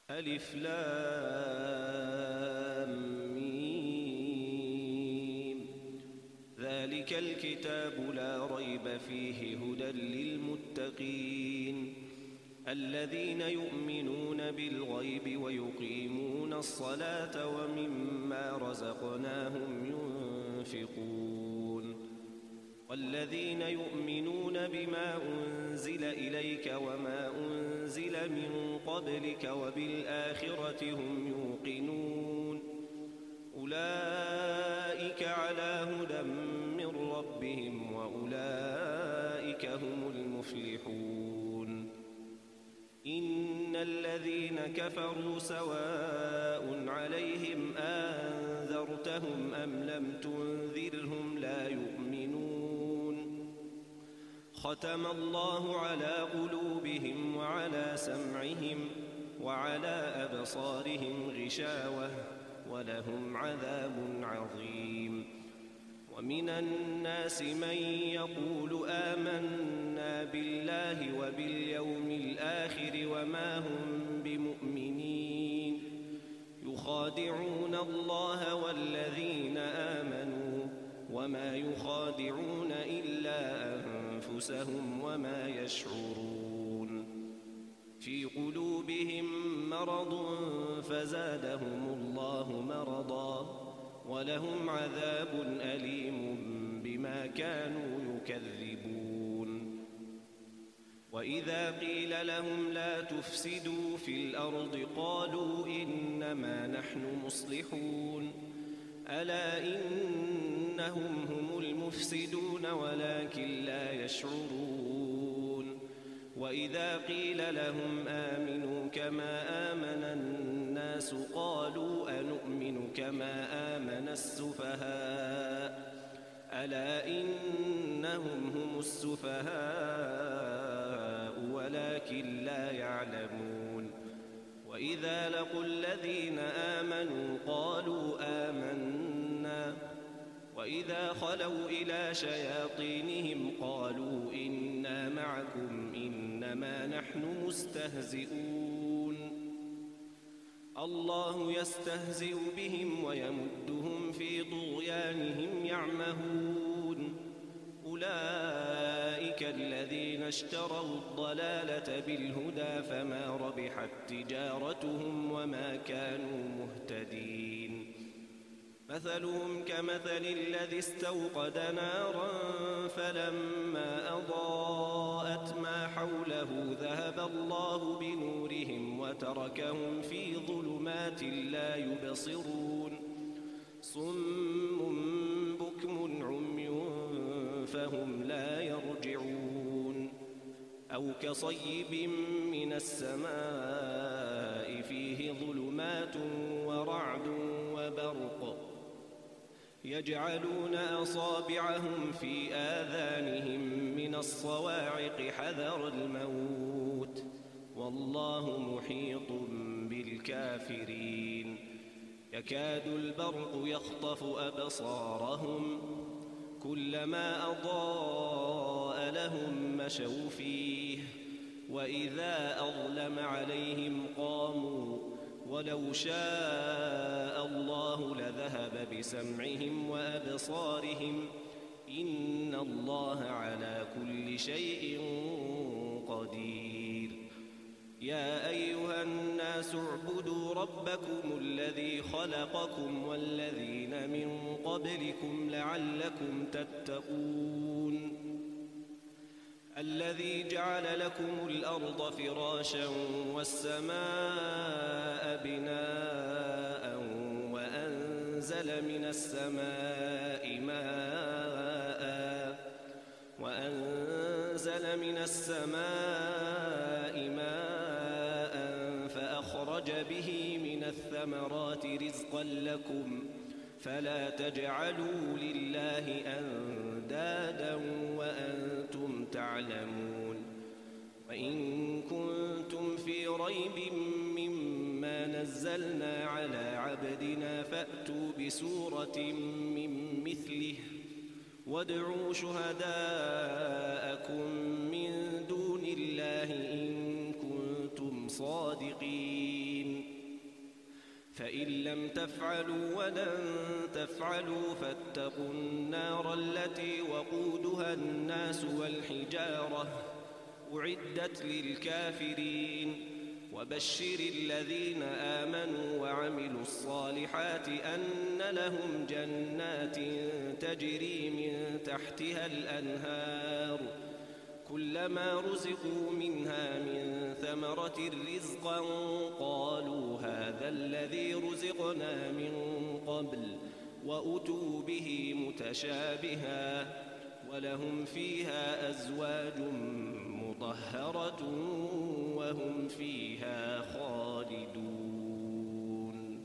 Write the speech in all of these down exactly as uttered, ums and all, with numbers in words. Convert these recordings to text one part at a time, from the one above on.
ألف لام ميم. ذلك الكتاب لا ريب فيه هدى للمتقين الذين يؤمنون بالغيب ويقيمون الصلاة ومما رزقناهم ينفقون والذين يؤمنون بما أنزل إليك وما أنزل من قبلك وبالآخرة هم يوقنون أولئك على هدى من ربهم وأولئك هم المفلحون إن الذين كفروا سواء عليهم أنذرتهم أم لم تنذرهم لا يؤمنون ختم الله على قلوبهم وعلى سمعهم وعلى أبصارهم غشاوة ولهم عذاب عظيم ومن الناس من يقول آمنا بالله وباليوم الآخر وما هم بمؤمنين يخادعون الله والذين آمنوا وما يخادعون إلا أنفسهم وما يشعرون في قلوبهم مرض فزادهم الله مرضا ولهم عذاب أليم بما كانوا يكذبون وإذا قيل لهم لا تفسدوا في الأرض قالوا إنما نحن مصلحون ألا إنهم هم المفسدون ولكن لا يشعرون وإذا قيل لهم آمنوا كما آمن الناس قالوا أنؤمن كما آمن السفهاء ألا إنهم هم السفهاء ولكن لا يعلمون وإذا لقوا الذين آمنوا قالوا آمنا وإذا خلوا إلى شياطينهم قالوا إنا معكم إنما نحن مستهزئون الله يستهزئ بهم ويمدهم في طغيانهم يعمهون أولئك الذين اشتروا الضلالة بالهدى فما ربحت تجارتهم وما كانوا مهتدين مثلهم كمثل الذي استوقد نارا فلما أضاءت ما حوله ذهب الله بنورهم وتركهم في ظلمات لا يبصرون صم بكم عمي فهم لا يرجعون أو كصيب من السماء فيه ظلمات ورعد وبرق يجعلون أصابعهم في آذانهم من الصواعق حذر الموت والله محيط بالكافرين يكاد البرق يخطف أبصارهم كلما أضاء لهم مشوا فيه وإذا أظلم عليهم قاموا ولو شاء الله لذهب بسمعهم وأبصارهم إن الله على كل شيء قدير يا أيها الناس اعبدوا ربكم الذي خلقكم والذين من قبلكم لعلكم تتقون الذي جعل لكم الأرض فراشا والسماء بناء وأنزل من السماء ماء وأنزل من السماء ماء فأخرج به من الثمرات رزقا لكم فلا تجعلوا لله أندادا وأنتم تعلمون وإن كنتم في ريب مما نزلنا على عبدنا فأتوا بسورة من مثله وادعوا شهداءكم من دون الله إن كنتم صادقين فإن لم تفعلوا ولن تفعلوا فاتقوا النار التي وقودها الناس والحجارة أعدت للكافرين وبشر الذين آمنوا وعملوا الصالحات أن لهم جنات تجري من تحتها الأنهار كلما رزقوا منها من ثمرة رزقا قالوا هذا الذي رزقنا من قبل وأتوا به متشابها ولهم فيها أزواج مطهرة وهم فيها خالدون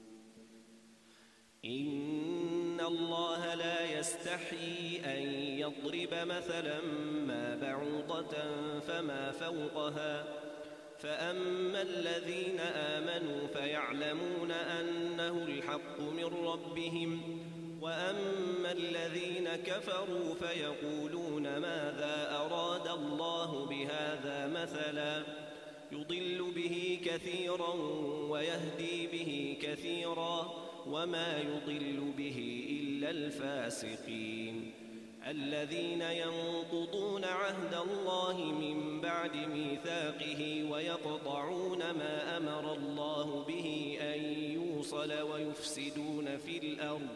إن الله لا يستحيي أن يضرب مثلا ما بعوضة فما فوقها فأما الذين آمنوا فيعلمون أنه الحق من ربهم وأما الذين كفروا فيقولون ماذا أراد الله بهذا مثلا يضل به كثيرا ويهدي به كثيرا وما يضل به إلا الفاسقين الذين ينقضون عهد الله من بعد ميثاقه ويقطعون ما أمر الله به أن يوصل ويفسدون في الأرض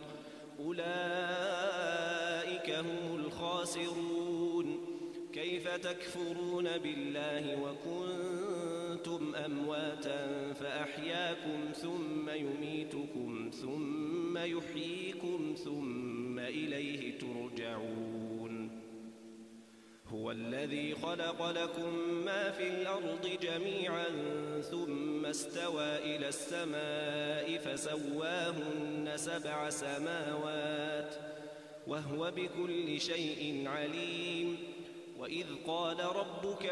أولئك هم الخاسرون كيف تكفرون بالله وكنتم أمواتا فأحياكم ثم يميتكم ثم يحييكم ثم إليه ترجعون هو الذي خلق لكم ما في الأرض جميعا ثم استوى إلى السماء فسواهن سبع سماوات وهو بكل شيء عليم وإذ قال ربك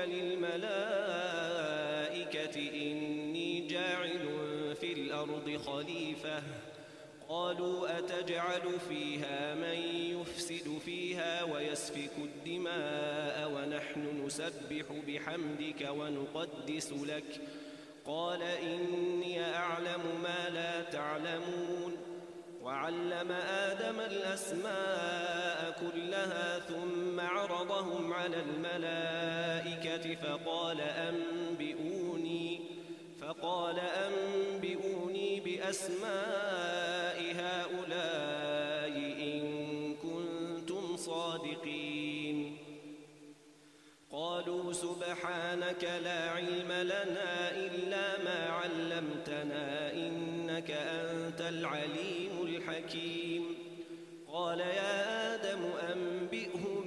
للملائكة إني جاعل في الأرض خليفة قالوا أتجعل فيها من يفسد فيها ويسفك الدماء ونحن نسبح بحمدك ونقدس لك قال إني أعلم ما لا تعلمون وعلم آدم الأسماء كلها ثم عرضهم على الملائكة فقال أنبئوني فقال أنبئوني بأسماء هؤلاء إن كنتم صادقين قالوا سبحانك لا علم لنا إلا ما علمتنا إنك أنت العليم الحكيم قال يا آدم أنبئهم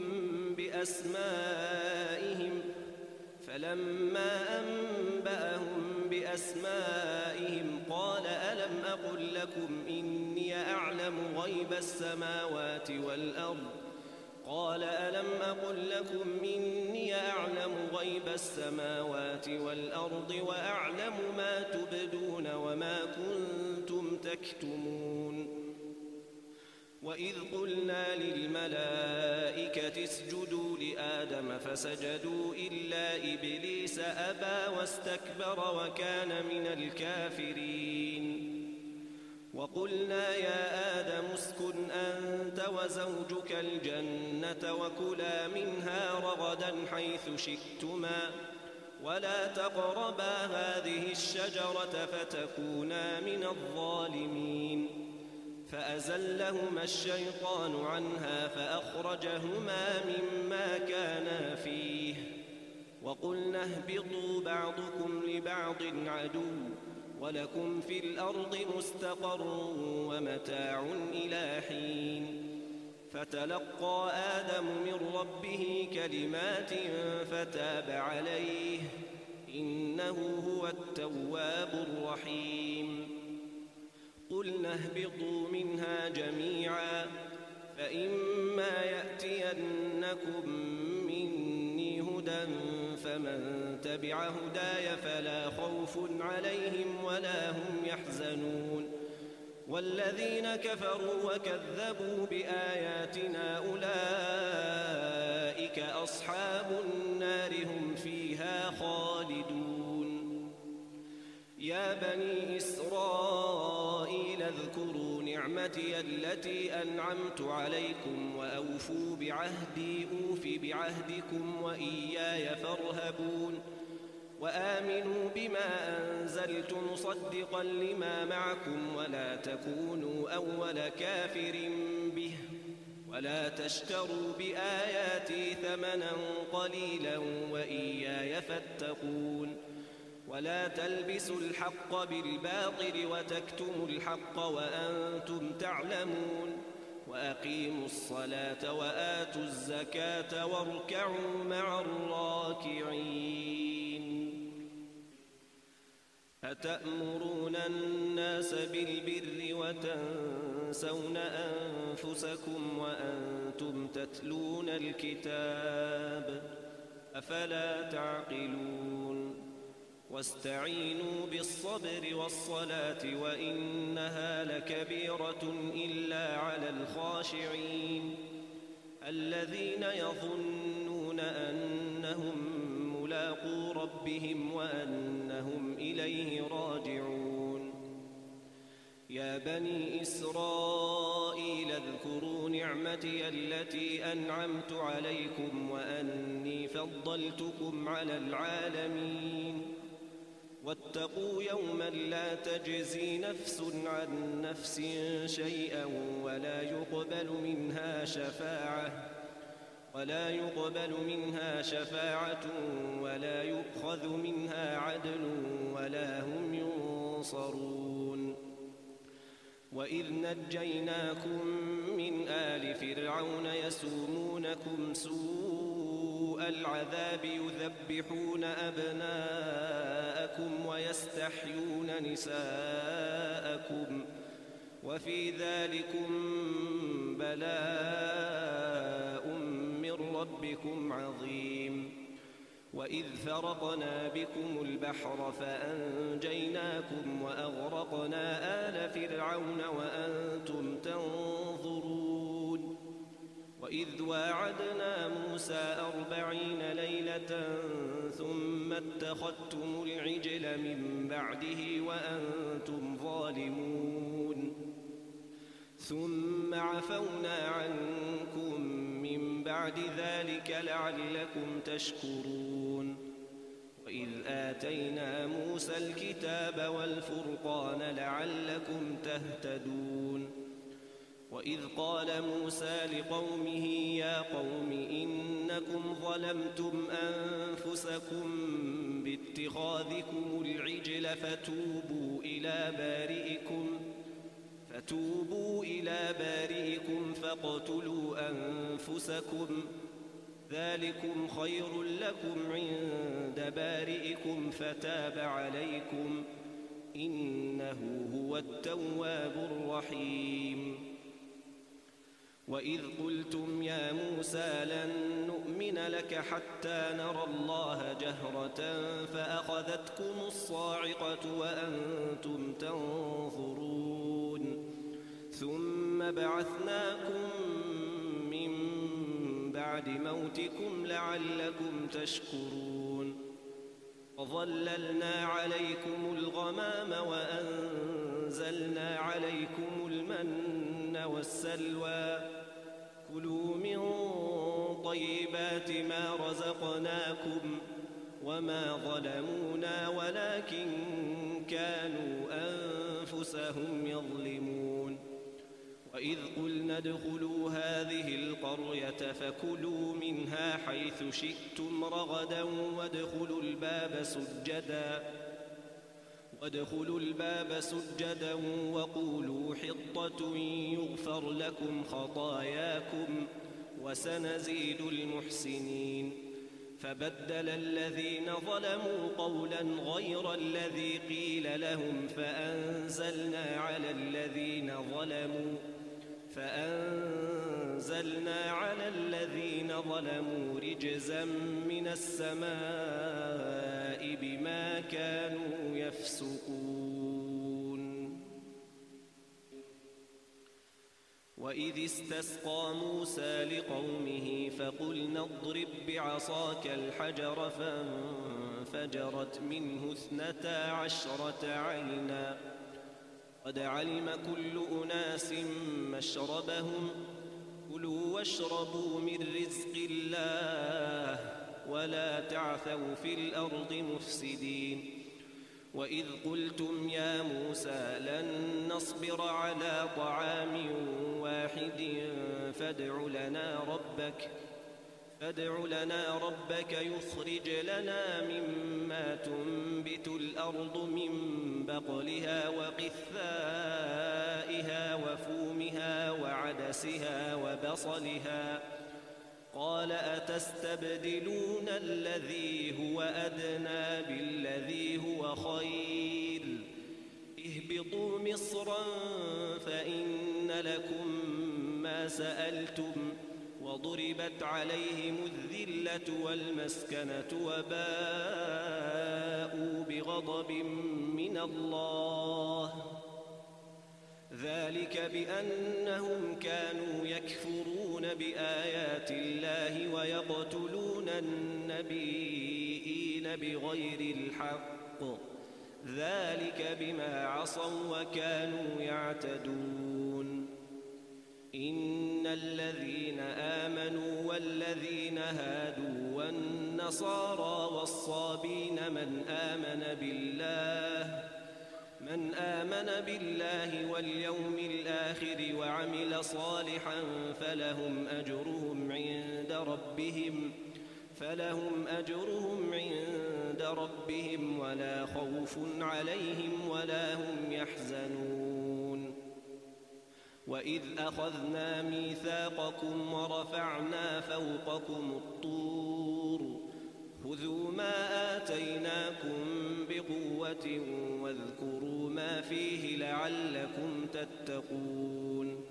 بأسمائهم فلما أنبأهم بأسمائهم قال ألم أقل لكم إني أعلم غيب السماوات والأرض قال ألم أقل لكم إني أعلم غيب السماوات والأرض وأعلم ما تبدون وما كنتم تكتمون وإذ قلنا للملائكة اسجدوا لآدم فسجدوا إلا إبليس أبى واستكبر وكان من الكافرين وقلنا يا آدم اسكن أنت وزوجك الجنة وكلا منها رغدا حيث شئتما ولا تقربا هذه الشجرة فتكونا من الظالمين فأزلهما الشيطان عنها فأخرجهما مما كانا فيه وقلنا اهبطوا بعضكم لبعض عدو ولكم في الأرض مستقر ومتاع إلى حين فتلقى آدم من ربه كلمات فتاب عليه إنه هو التواب الرحيم قلنا اهبطوا منها جميعا فإما يأتينكم مني هدى فمن تبع هداي فلا خوف عليهم ولا هم يحزنون والذين كفروا وكذبوا بآياتنا أولئك أصحاب النار هم فيها خالدون يا بني إسرائيل اذكروا نعمتي التي أنعمت عليكم وأوفوا بعهدي أوف بعهدكم وإياي فارهبون وآمنوا بما أنزلت مصدقا لما معكم ولا تكونوا أول كافر به ولا تشتروا بآياتي ثمنا قليلا وإياي فاتقون ولا تلبسوا الحق بالباطل وتكتموا الحق وأنتم تعلمون وأقيموا الصلاة وآتوا الزكاة واركعوا مع الراكعين أتأمرون الناس بالبر وتنسون أنفسكم وأنتم تتلون الكتاب أفلا تعقلون واستعينوا بالصبر والصلاة وإنها لكبيرة إلا على الخاشعين الذين يظنون أنهم ملاقو ربهم وأنهم إليه راجعون يا بني إسرائيل اذكروا نعمتي التي أنعمت عليكم وأني فضلتكم على العالمين واتقوا يوما لا تجزي نفس عن نفس شيئا ولا يقبل منها شفاعة ولا يقبل منها شفاعة ولا يؤخذ منها عدل ولا هم ينصرون وإذ نجيناكم من آل فرعون يسومونكم سوء العذاب يذبحون أبناءكم ويستحيون نساءكم وفي ذلكم بلاء من ربكم عظيم وإذ فرقنا بكم البحر فأنجيناكم وأغرقنا آل فرعون وأنتم تنظرون وإذ واعدنا موسى أربعين ليلة ثم اتخذتم العجل من بعده وأنتم ظالمون ثم عفونا عنكم من بعد ذلك لعلكم تشكرون وإذ آتينا موسى الكتاب والفرقان لعلكم تهتدون وإذ قال موسى لقومه يا قوم إنكم ظلمتم أنفسكم باتخاذكم العجل فتوبوا إلى بارئكم فتوبوا إلى بارئكم فاقتلوا أنفسكم ذلكم خير لكم عند بارئكم فتاب عليكم إنه هو التواب الرحيم وإذ قلتم يا موسى لن نؤمن لك حتى نرى الله جهرة فأخذتكم الصاعقة وأنتم تنظرون ثم بعثناكم من بعد موتكم لعلكم تشكرون وظللنا عليكم الغمام وأنزلنا عليكم المن والسلوى كلوا من طيبات ما رزقناكم وما ظلمونا ولكن كانوا أنفسهم يظلمون وإذ قلنا ادخلوا هذه القرية فكلوا منها حيث شئتم رغدا وادخلوا الباب سجدا وادخلوا الباب سجدا وقولوا حطة يغفر لكم خطاياكم وسنزيد المحسنين فبدل الذين ظلموا قولا غير الذي قيل لهم فأنزلنا على الذين ظلموا فأنزلنا على الذين ظلموا رجزا من السماء بما كانوا يفسقون وإذ استسقى موسى لقومه فقلنا اضرب بعصاك الحجر فانفجرت منه اثنتا عشرة عينا قد علم كل أناس مشربهم كلوا واشربوا من رزق الله ولا تعثوا في الأرض مفسدين وإذ قلتم يا موسى لن نصبر على طعام واحد فادع لنا ربك فادع لنا ربك يخرج لنا مما تنبت الأرض من بقلها وقثائها وفومها وعدسها وبصلها قال أتستبدلون الذي هو أدنى بالذي هو خير اهبطوا مصرا فإن لكم ما سألتم وضربت عليهم الذلة والمسكنة وباءوا بغضب من الله ذلك بأنهم كانوا يكفرون بآيات الله ويقتلون النبيين بغير الحق ذلك بما عصوا وكانوا يعتدون إن الذين آمنوا والذين هادوا والنصارى والصابين من آمن بالله من آمن بالله واليوم الآخر وعمل صالحا فلهم أجرهم عند ربهم فلهم أجرهم عند ربهم ولا خوف عليهم ولا هم يحزنون وإذ أخذنا ميثاقكم ورفعنا فوقكم الطور خذوا ما آتيناكم بقوة واذكروا ما فيه لعلكم تتقون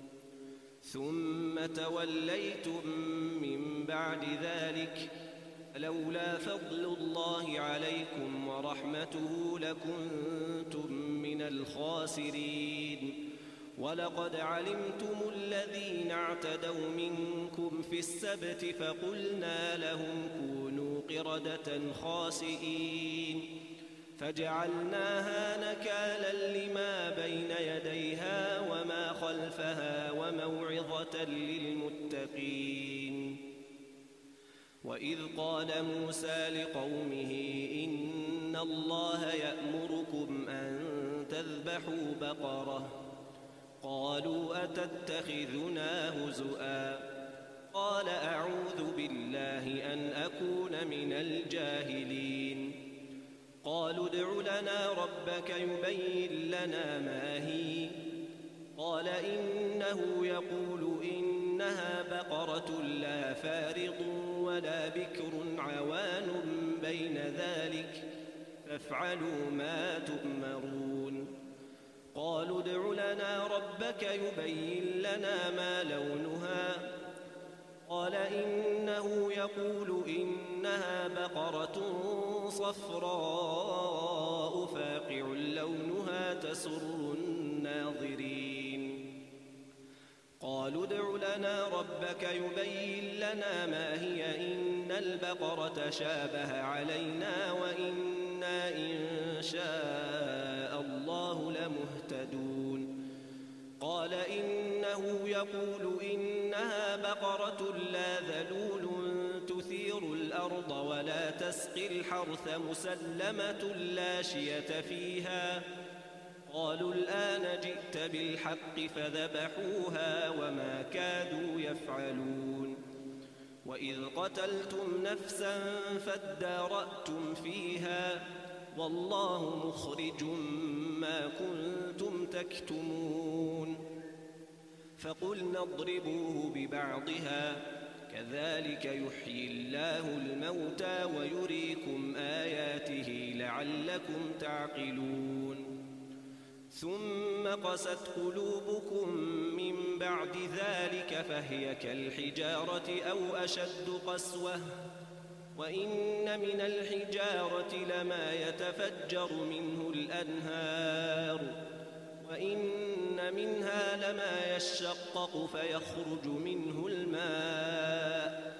ثم توليتم من بعد ذلك لولا فضل الله عليكم ورحمته لكنتم من الخاسرين ولقد علمتم الذين اعتدوا منكم في السبت فقلنا لهم كونوا قردة خاسئين فجعلناها نكالا لما بين يديها وما خلفها وموعظة للمتقين وإذ قال موسى لقومه إن الله يأمركم أن تذبحوا بقرة قالوا أتتخذنا هزؤا قال أعوذ بالله أن أكون من الجاهلين قالوا ادع لنا ربك يبين لنا ما هي قال إنه يقول إنها بقرة لا فارض ولا بكر عوان بين ذلك فافعلوا ما تؤمرون قالوا ادع لنا ربك يبين لنا ما لونها قال إنه يقول إنها بقرة صفراء فاقع لونها تسر الناظرين قالوا ادع لنا ربك يبين لنا ما هي إن البقرة شابه علينا وإنا إن شاء الله لمهتدون قال إنه يقول إنها بقرة لا ذلول تثير الأرض ولا تسقي الحرث مسلمة لا شية فيها قالوا الآن جئت بالحق فذبحوها وما كادوا يفعلون وإذ قتلتم نفسا فادارأتم فيها والله مخرج ما كنتم تكتمون فقلنا اضربوه ببعضها كذلك يحيي الله الموتى ويريكم آياته لعلكم تعقلون ثم قست قلوبكم من بعد ذلك فهي كالحجارة أو أشد قسوة وإن من الحجارة لما يتفجر منه الأنهار وإن منها لما يشقق فيخرج منه الماء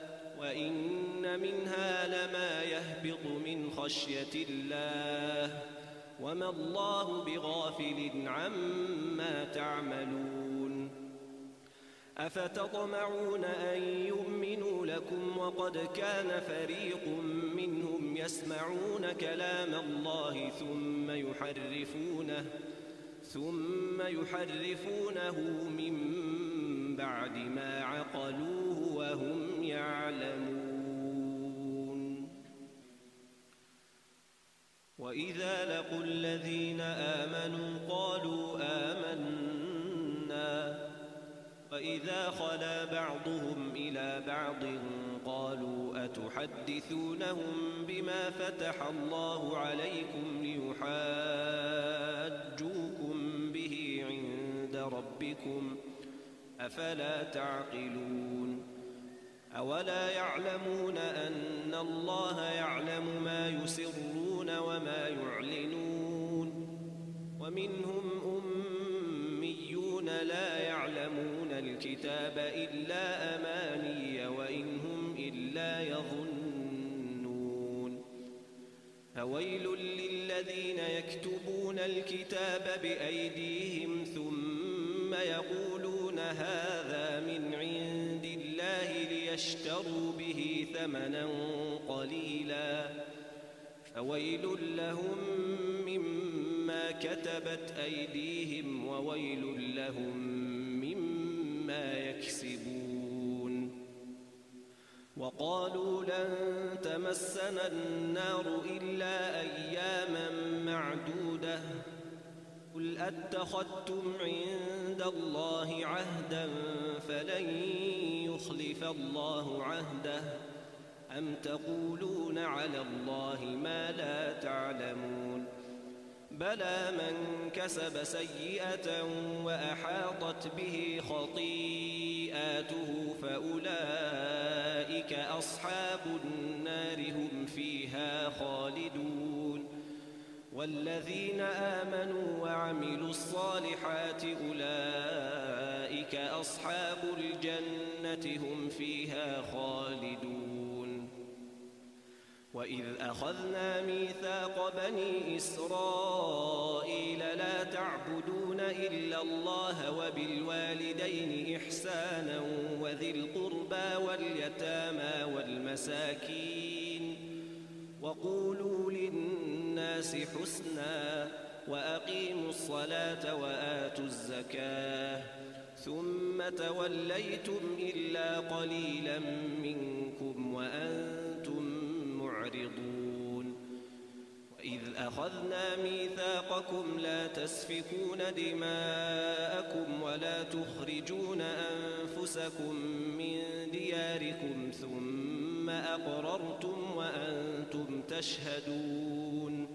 وإن منها لما يهبط من خشية الله وما الله بغافل عما تعملون أفتطمعون أن يؤمنوا لكم وقد كان فريق منهم يسمعون كلام الله ثم يحرفونه ثم يحرفونه من بعد ما عقلوه وهم يعلمون وإذا لقوا الذين آمنوا قالوا آمنا وإذا خلا بعضهم إلى بعض قالوا أتحدثونهم بما فتح الله عليكم ليحاجوكم به عند ربكم أفلا تعقلون أولا يعلمون أن الله يعلم ما يسرون وما يعلنون ومنهم أميون لا يعلمون الكتاب إلا أماني وإن هم إلا يظنون فويل للذين يكتبون الكتاب بأيديهم ثم يقولون هذا من عند الله ليشتروا به ثمنا قليلا فويل لهم مما كتبت أيديهم وويل لهم مما يكسبون وقالوا لن تمسنا النار إلا أياما معدودة قل أتخذتم عند الله عهدا فلن يخلف الله عهده أم تقولون على الله ما لا تعلمون بلى من كسب سيئة وأحاطت به خطيئاته فأولئك أصحاب النار هم فيها خالدون والذين آمنوا وعملوا الصالحات أولئك أصحاب الجنة هم فيها خالدون وإذ أخذنا ميثاق بني إسرائيل لا تعبدون إلا الله وبالوالدين إحسانا وذي القربى واليتامى والمساكين وقولوا للناس حسنا وأقيموا الصلاة وآتوا الزكاة ثم توليتم إلا قليلا منكم وأنتم معرضون وإذ أخذنا ميثاقكم لا تسفكون دماءكم ولا تخرجون أنفسكم من دياركم ثم أقررتم وأنتم تشهدون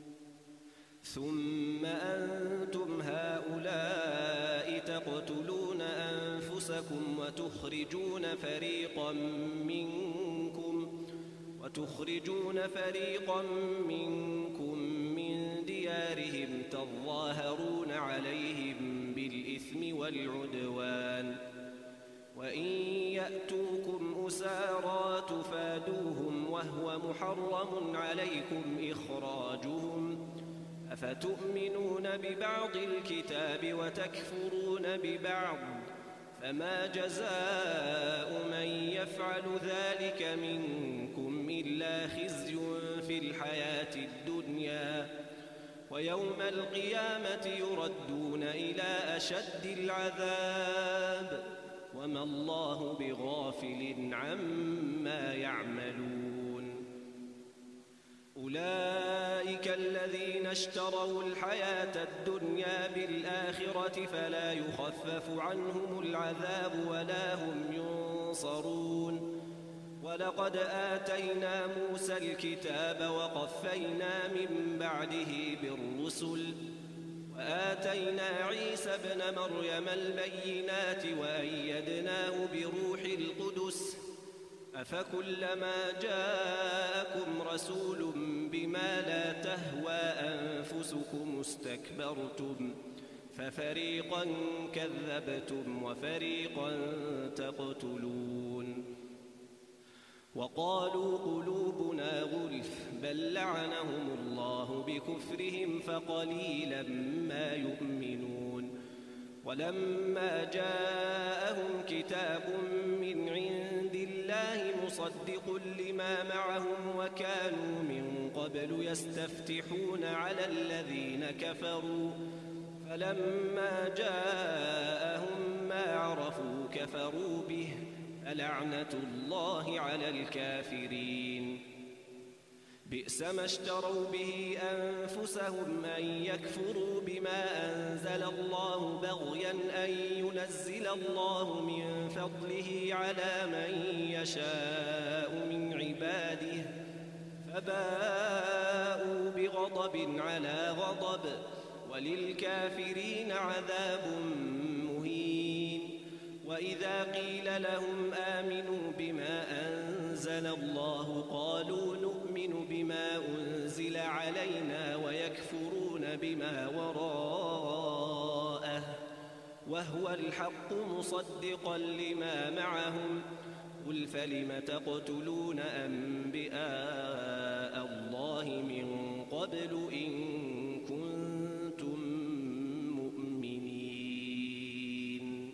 ثم أنتم هؤلاء تقتلون أنفسكم وتخرجون فريقا منكم وتخرجون فريقا منكم من ديارهم تظاهرون عليهم بالإثم والعدوان وإن يأتوكم أسارى تفادوهم وهو محرم عليكم إخراجهم أفتؤمنون ببعض الكتاب وتكفرون ببعض فما جزاء من يفعل ذلك منكم إلا خزي في الحياة الدنيا ويوم القيامة يردون إلى أشد العذاب وما الله بغافل عما يعملون أولئك الذين اشتروا الحياة الدنيا بالآخرة فلا يخفف عنهم العذاب ولا هم ينصرون ولقد آتينا موسى الكتاب وقفينا من بعده بالرسل وآتينا عيسى ابن مريم البينات وأيدناه بروح القدس أفكلما جاءكم رسول بما لا تهوى أنفسكم استكبرتم ففريقا كذبتم وفريقا تقتلون وقالوا قلوبنا غلف بل لعنهم الله بكفرهم فقليلا ما يؤمنون ولما جاءهم كتاب من عند الله مصدق لما معهم وكانوا من قبل يستفتحون على الذين كفروا فلما جاءهم ما عرفوا كفروا به فلعنة الله على الكافرين بئس ما اشتروا به أنفسهم أن يكفروا بما أنزل الله بغيا أن ينزل الله من فضله على من يشاء من عباده فباءوا بغضب على غضب وللكافرين عذاب مهين وإذا قيل لهم آمنوا بما أنزل الله قالوا نؤمن بما أنزل علينا ويكفرون بما وراءه وهو الحق مصدقا لما معهم قل فلم تقتلون أنبياء الله من قبل إن كنتم مؤمنين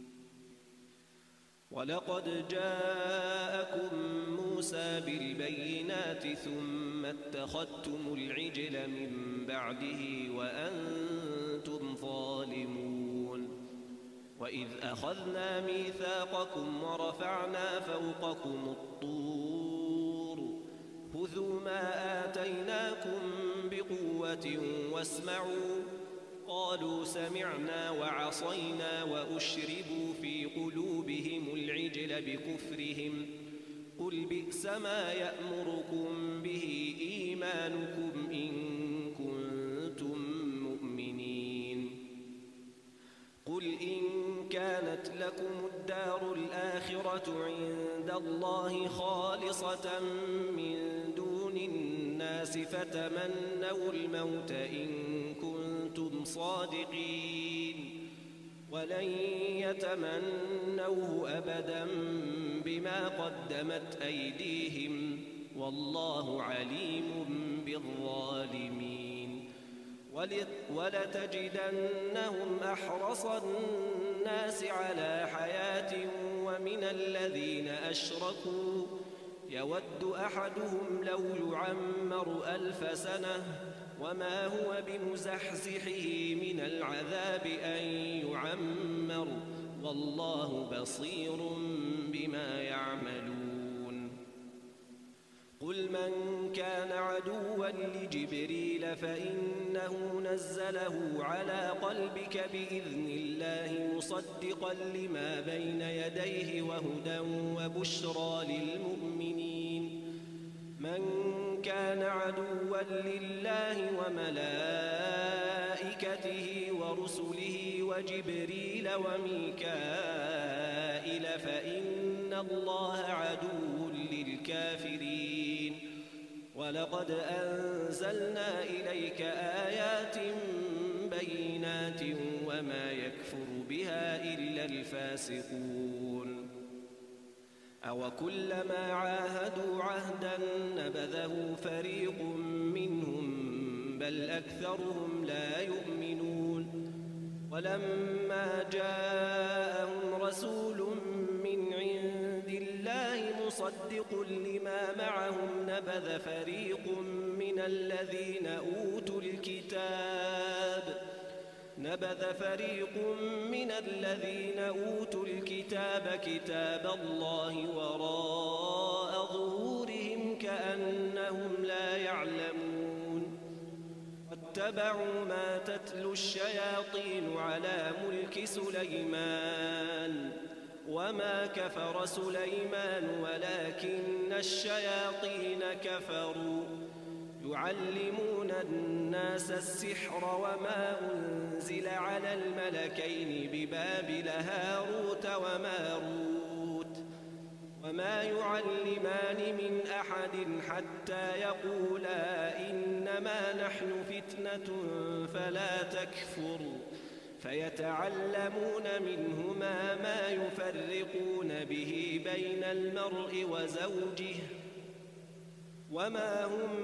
ولقد جاءكم موسى بالبينات ثم اتخذتم العجل من بعده وأنتم ظالمون وإذ أخذنا ميثاقكم ورفعنا فوقكم الطور خذوا ما آتيناكم بقوة واسمعوا قالوا سمعنا وعصينا وأشربوا في قلوبهم العجل بكفرهم قل بئس ما يأمركم به إيمانكم إن كنتم مؤمنين قل إن كانت لكم الدار الآخرة عند الله خالصة من دون الناس فتمنوا الموت إن كنتم صادقين ولن يتمنوه أبدا بما قدمت أيديهم والله عليم بالظالمين ولتجدنهم أحرص الناس على حياة ومن الذين أشركوا يود أحدهم لو يعمر ألف سنة وما هو بمزحزحه من العذاب أن يعمر والله بصير بما يعملون قل من كان عدوا لجبريل فإنه نزله على قلبك بإذن الله مصدقا لما بين يديه وهدى وبشرى للمؤمنين من كان عدوا لله وملائكته ورسله وجبريل وميكائيل فإن الله عدو للكافرين ولقد أنزلنا إليك آيات بينات وما يكفر بها إلا الفاسقون أوكلما عاهدوا عهدا نبذه فريق منهم بل أكثرهم لا يؤمنون ولما جاءهم رسول من عند الله مصدق لما معهم نبذ فريق من الذين أوتوا الكتاب نبذ فريق من الذين أوتوا الكتاب كتاب الله وراء ظهورهم كأنهم لا يعلمون واتبعوا ما تتلو الشياطين على ملك سليمان وما كفر سليمان ولكن الشياطين كفروا يعلمون الناس السحر وما أنزل على الملكين ببابل هاروت وماروت وما يعلمان من أحد حتى يقولا إنما نحن فتنة فلا تكفر فيتعلمون منهما ما يفرقون به بين المرء وزوجه وما هم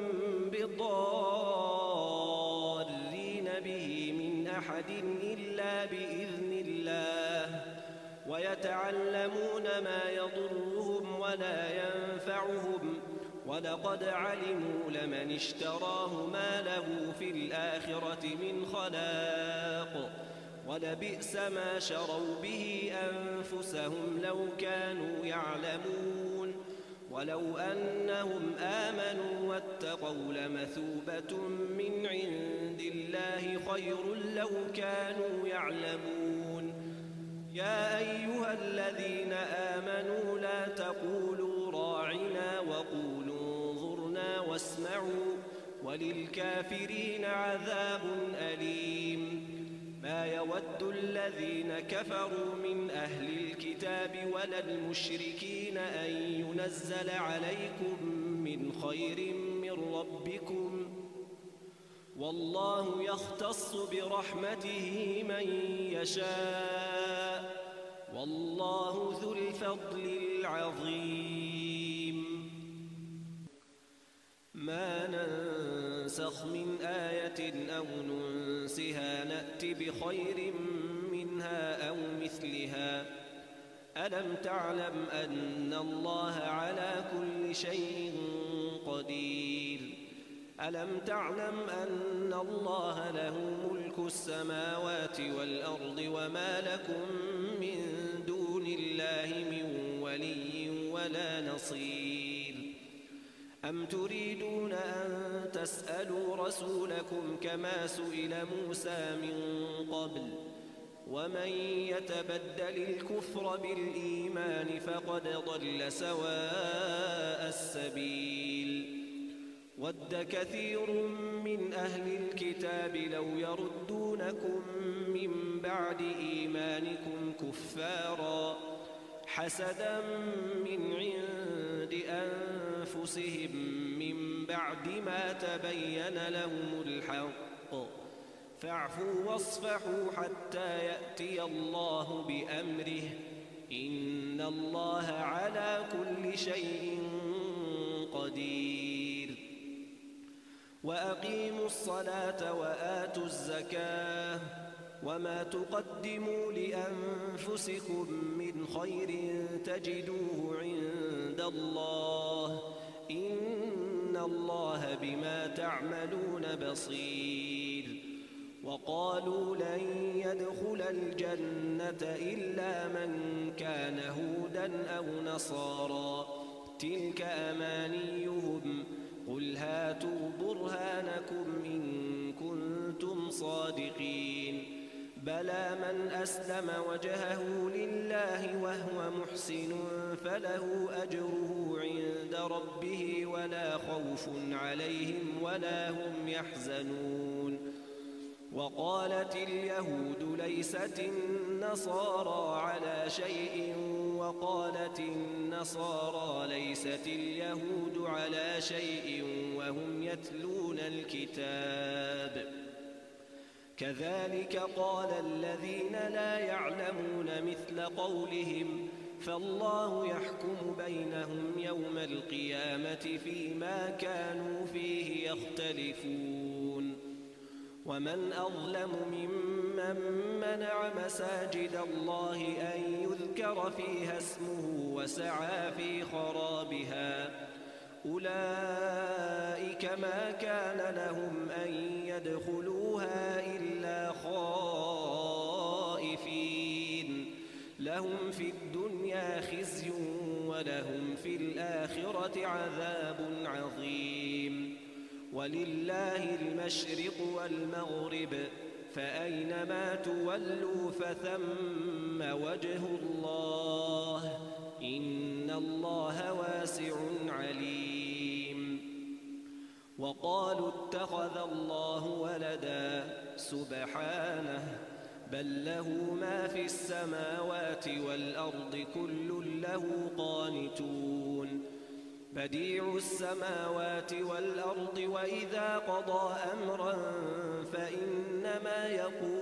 بضارين به من أحد إلا بإذن الله ويتعلمون ما يضرهم ولا ينفعهم ولقد علموا لمن اشتراه ما له في الآخرة من خلاق ولبئس ما شروا به أنفسهم لو كانوا يعلمون ولو أنهم آمنوا واتقوا لمثوبة من عند الله خير لو كانوا يعلمون يا أيها الذين آمنوا لا تقولوا راعنا وقولوا انظرنا واسمعوا وللكافرين عذاب أليم ما يود الذين كفروا من أهل الكتاب ولا المشركين أن ينزل عليكم من خير من ربكم والله يختص برحمته من يشاء والله ذو الفضل العظيم ما ننسخ من آية أو ننسها نأت بخير منها أو مثلها ألم تعلم أن الله على كل شيء قدير ألم تعلم أن الله له ملك السماوات والأرض وما لكم من دون الله من ولي ولا نصير أم تريدون أن تسألوا رسولكم كما سئل موسى من قبل ومن يتبدل الكفر بالإيمان فقد ضل سواء السبيل ود كثير من أهل الكتاب لو يردونكم من بعد إيمانكم كفارا حسدا من عند أنفسهم من بعد ما تبين لهم الحق فاعفوا واصفحوا حتى يأتي الله بأمره إن الله على كل شيء قدير وأقيموا الصلاة وآتوا الزكاة وما تقدموا لأنفسكم من خير تجدوه عند الله إن الله بما تعملون بصير وقالوا لن يدخل الجنة إلا من كان هودا أو نصارى تلك أمانيهم قل هاتوا برهانكم إن كنتم صادقين بلى من أسلم وجهه لله وهو محسن فله أجره عند ربه ولا خوف عليهم ولا هم يحزنون وقالت اليهود ليست النصارى على شيء وقالت النصارى ليست اليهود على شيء وهم يتلون الكتاب كذلك قال الذين لا يعلمون مثل قولهم فالله يحكم بينهم يوم القيامة فيما كانوا فيه يختلفون ومن أظلم ممن منع مساجد الله أن يذكر فيها اسمه وسعى في خرابها أولئك ما كان لهم أن يدخلوها إلا خائفين لهم في الدنيا خزي ولهم في الآخرة عذاب عظيم ولله المشرق والمغرب فأينما تولوا فثم وجه الله إن الله واسع عليم وقالوا اتخذ الله ولدا سبحانه بل له ما في السماوات والأرض كل له قانتون بديع السماوات والأرض وإذا قضى أمرا فإنما يقول له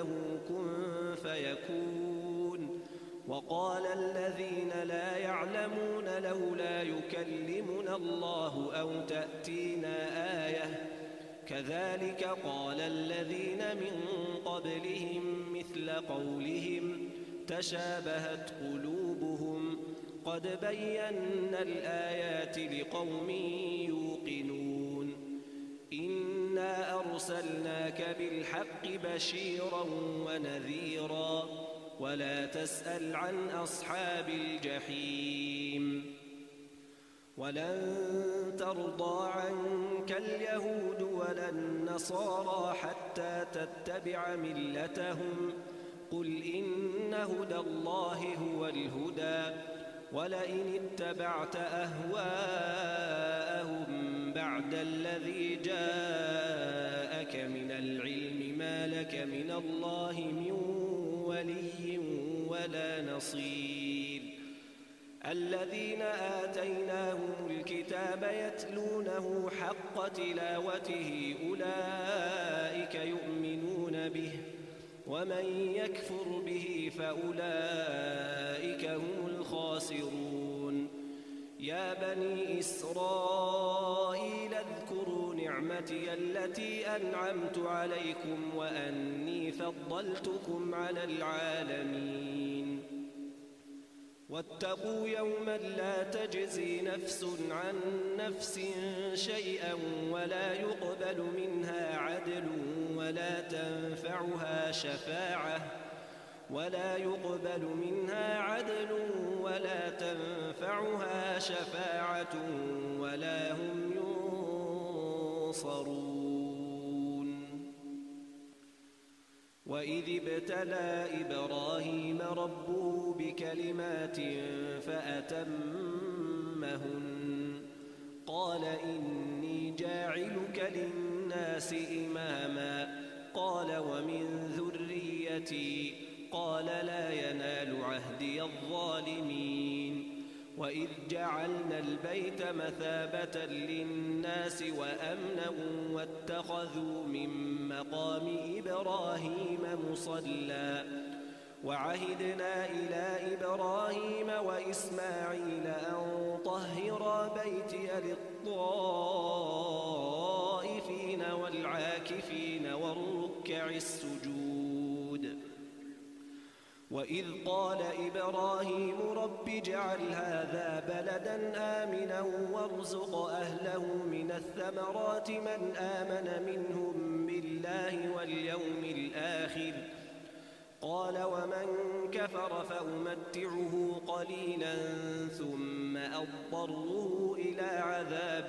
له كن فيكون. وقال الذين لا يعلمون لولا يكلمنا الله أو تأتينا آية كذلك قال الذين من قبلهم مثل قولهم تشابهت قلوبهم قد بينا الآيات لقوم يوقنون. إنا أرسلناك بالحق بشيرا ونذيرا ولا تسأل عن أصحاب الجحيم. ولن ترضى عنك اليهود ولا النصارى حتى تتبع ملتهم قل إن هدى الله هو الهدى ولئن اتبعت أهواءهم بعد الذي جاءك من العلم ما لك من الله من ولي ولا نصير. الذين آتيناهم الكتاب يتلونه حق تلاوته أولئك يؤمنون به ومن يكفر به فأولئك هم الخاسرون. يا بني إسرائيل اذكروا نعمتي التي أنعمت عليكم وأني فضلتكم على العالمين. واتقوا يوما لا تجزي نفس عن نفس شيئا ولا يقبل منها عدل ولا تنفعها شفاعة ولا يقبل منها عدل ولا تنفعها شفاعة ولا هم ينصرون. وإذ ابتلى إبراهيم ربه بكلمات فأتمهن قال إني جاعلك للناس إماما قال ومن ذريتي قال لا ينال عهدي الظالمين. وإذ جعلنا البيت مثابة للناس وأمنا واتخذوا من مقام إبراهيم مصلى وعهدنا إلى إبراهيم وإسماعيل أن طهرا بيتي للطائفين والعاكفين والركع السجود. وإذ قال إبراهيم رب اجعل هذا بلدا آمنا وارزق أهله من الثمرات من آمن منهم بالله واليوم الآخر قال ومن كفر فأمتعه قليلا ثم أضطره إلى عذاب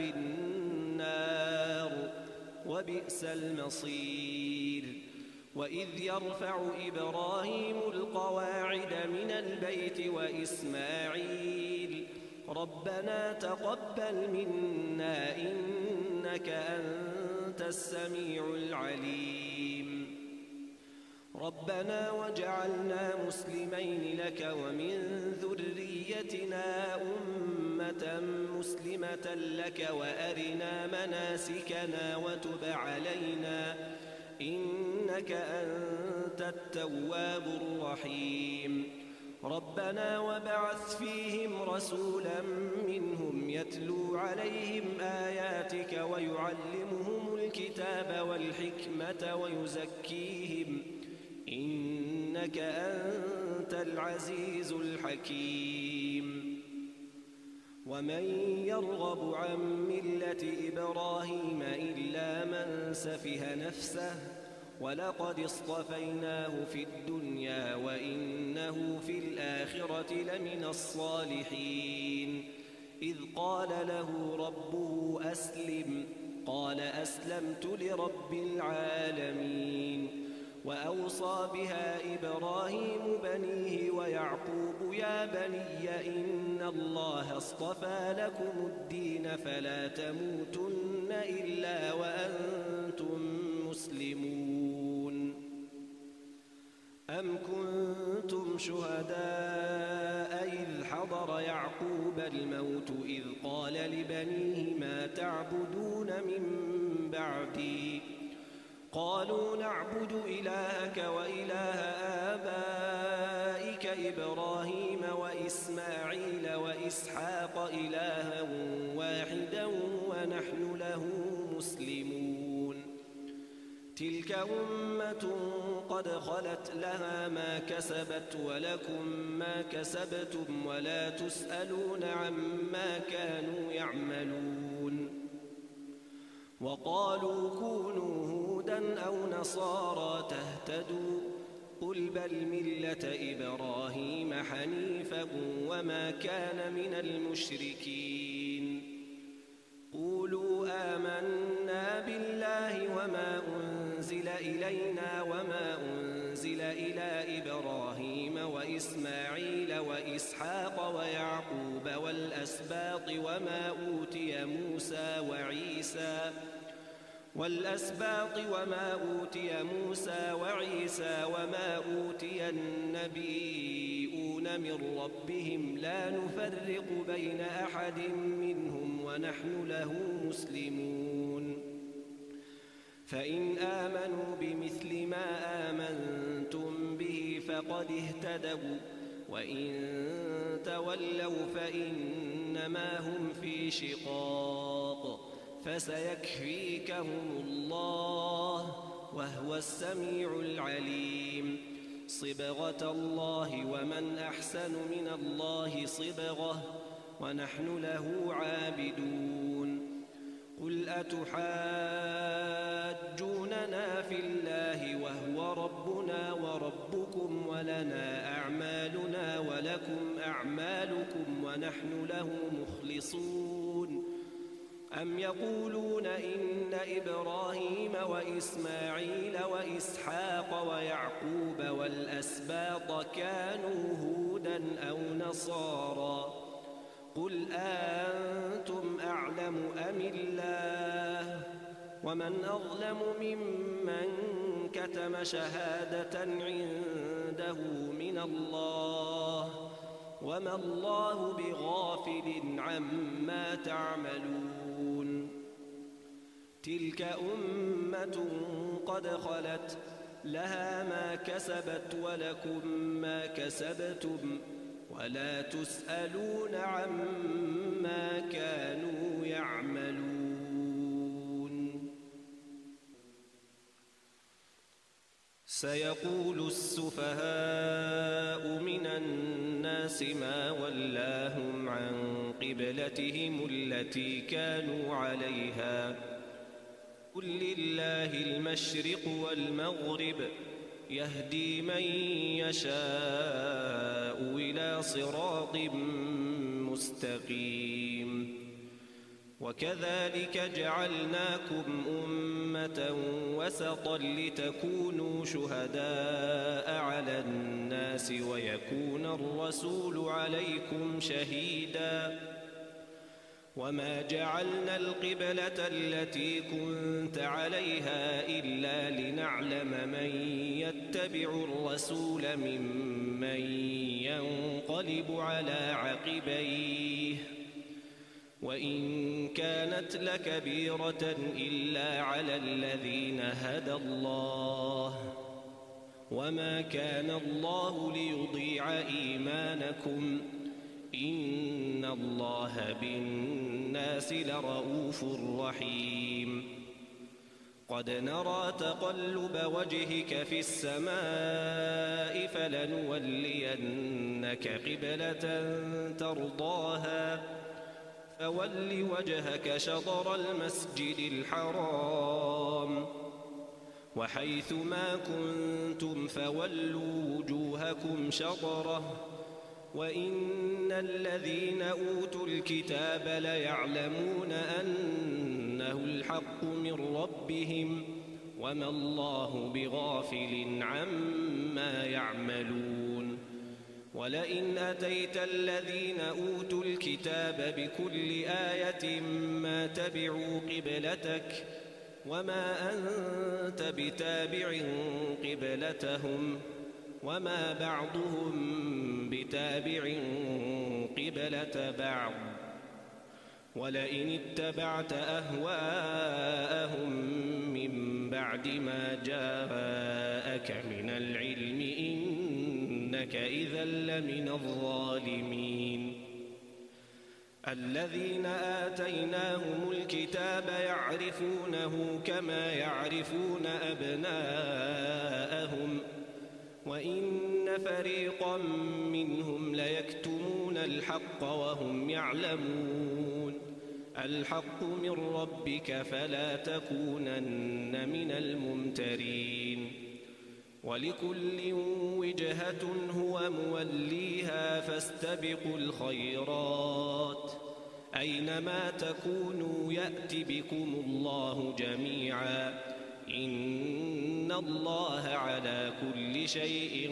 النار وبئس المصير. وإذ يرفع إبراهيم القواعد من البيت وإسماعيل ربنا تقبل منا إنك أنت السميع العليم. ربنا وجعلنا مسلمين لك ومن ذريتنا أمة مسلمة لك وأرنا مناسكنا وتب علينا إنك أنت التواب الرحيم. ربنا وبعث فيهم رسولا منهم يتلو عليهم آياتك ويعلمهم الكتاب والحكمة ويزكيهم إنك أنت العزيز الحكيم. ومن يرغب عن ملة إبراهيم إلا من سفه نفسه ولقد اصطفيناه في الدنيا وإنه في الآخرة لمن الصالحين. إذ قال له ربه أسلم قال أسلمت لرب العالمين. وأوصى بها إبراهيم بنيه ويعقوب يا بني إن الله اصطفى لكم الدين فلا تموتن إلا وأنتم مسلمون. أم كنتم شهداء إذ حضر يعقوب الموت إذ قال لبنيه ما تعبدون من بعدي قالوا نعبد إلهك وإله آبائك إبراهيم وإسماعيل وإسحاق إلها واحدا ونحن له مسلمون تلك أمة قد خلت لها ما كسبت ولكم ما كسبتم ولا تسألون عما كانوا يعملون وقالوا كونوا هودا أو نصارى تهتدوا قل بل ملة إبراهيم حنيفا وما كان من المشركين قولوا آمنا بالله وما أنزل إلينا وما أنزل إلى إبراهيم وإسماعيل وإسحاق ويعقوب والأسباط وما أوتي موسى وعيسى والأسباط وما أوتي موسى وعيسى وما أوتي النبيون من ربهم لا نفرق بين أحد منهم ونحن له مسلمون فإن آمنوا بمثل ما آمنتم به فقد اهتدوا وإن تولوا فإنما هم في شقاق فسيكفيكهم الله وهو السميع العليم صبغة الله ومن أحسن من الله صبغة ونحن له عابدون قل أتحاجوننا في الله وهو ربنا وربكم ولنا أعمالنا ولكم أعمالكم ونحن له مخلصون أم يقولون إن إبراهيم وإسماعيل وإسحاق ويعقوب والأسباط كانوا هودا أو نصارى قل أنتم أعلم أم الله ومن أظلم ممن كتم شهادة عنده من الله وما الله بغافل عما تعملون تلك أمة قد خلت لها ما كسبت ولكم ما كسبتم ولا تسألون عما كانوا يعملون سيقول السفهاء من الناس ما ولاهم عن قبلتهم التي كانوا عليها قل لله المشرق والمغرب يهدي من يشاء إلى صراط مستقيم وكذلك جعلناكم أمة وسطا لتكونوا شهداء على الناس ويكون الرسول عليكم شهيدا وما جعلنا القبلة التي كنت عليها إلا لنعلم من يتبع الرسول ممن ينقلب على عقبيه وإن كانت لكبيرة إلا على الذين هدى الله وما كان الله ليضيع إيمانكم إن الله بالناس لرؤوف رحيم قد نرى تقلب وجهك في السماء فلنولينك قبلة ترضاها فول وجهك شطر المسجد الحرام وحيث ما كنتم فولوا وجوهكم شطره وإن الذين أوتوا الكتاب ليعلمون أنه الحق من ربهم وما الله بغافل عما يعملون ولئن أتيت الذين أوتوا الكتاب بكل آية ما تبعوا قبلتك وما أنت بتابع قبلتهم وما بعضهم بتابع قبلة بعض ولئن اتبعت أهواءهم من بعد بعد ما جاءك من العلم إنك إذا لمن الظالمين. الذين آتيناهم الكتاب يعرفونه كما يعرفون أبناءهم وإن فريقا منهم ليكتمون الحق وهم يعلمون. الحق من ربك فلا تكونن من الممترين. ولكل وجهة هو موليها فاستبقوا الخيرات أينما تكونوا يأت بكم الله جميعا إن الله على كل شيء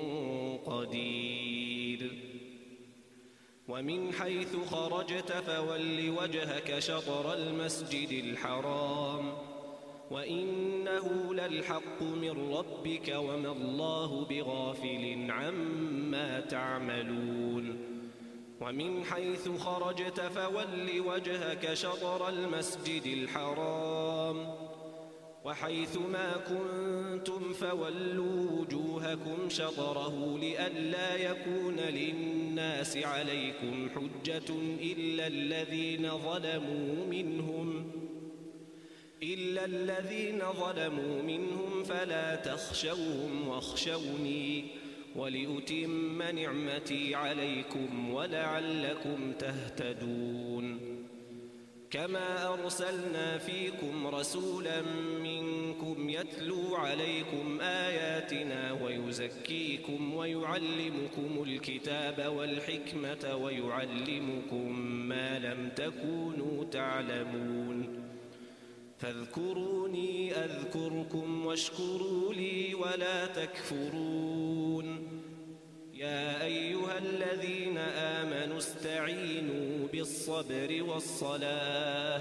قدير. ومن حيث خرجت فول وجهك شطر المسجد الحرام وإنه للحق من ربك وما الله بغافل عما تعملون. ومن حيث خرجت فول وجهك شطر المسجد الحرام وحيث ما كنتم فولوا وجوهكم شطره لئلا يكون للناس عليكم حجة إلا الذين ظلموا منهم إلا الذين ظلموا منهم فلا تخشوهم واخشوني ولأتم نعمتي عليكم ولعلكم تهتدون. كما أرسلنا فيكم رسولا منكم يتلو عليكم آياتنا ويزكيكم ويعلمكم الكتاب والحكمة ويعلمكم ما لم تكونوا تعلمون. فاذكروني أذكركم واشكروا لي ولا تكفرون. يا أيها الذين آمنوا استعينوا بالصبر والصلاة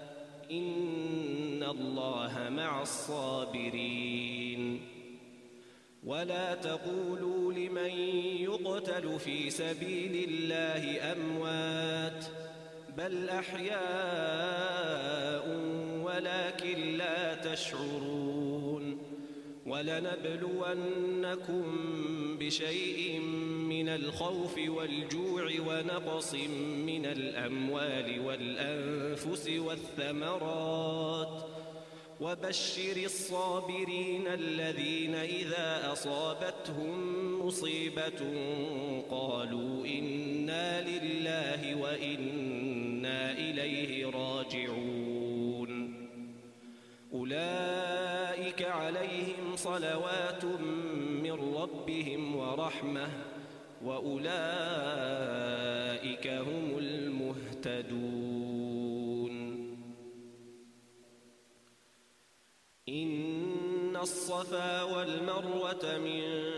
إن الله مع الصابرين. ولا تقولوا لمن يقتل في سبيل الله أموات بل أحياء ولكن لا تشعرون. ولنبلونكم بشيء من الخوف والجوع ونقص من الأموال والأنفس والثمرات وبشر الصابرين الذين إذا أصابتهم مصيبة قالوا إنا لله وإنا إليه راجعون. أولئك عليهم صلوات من ربهم ورحمة وأولئك هم المهتدون. إن الصفا والمروة من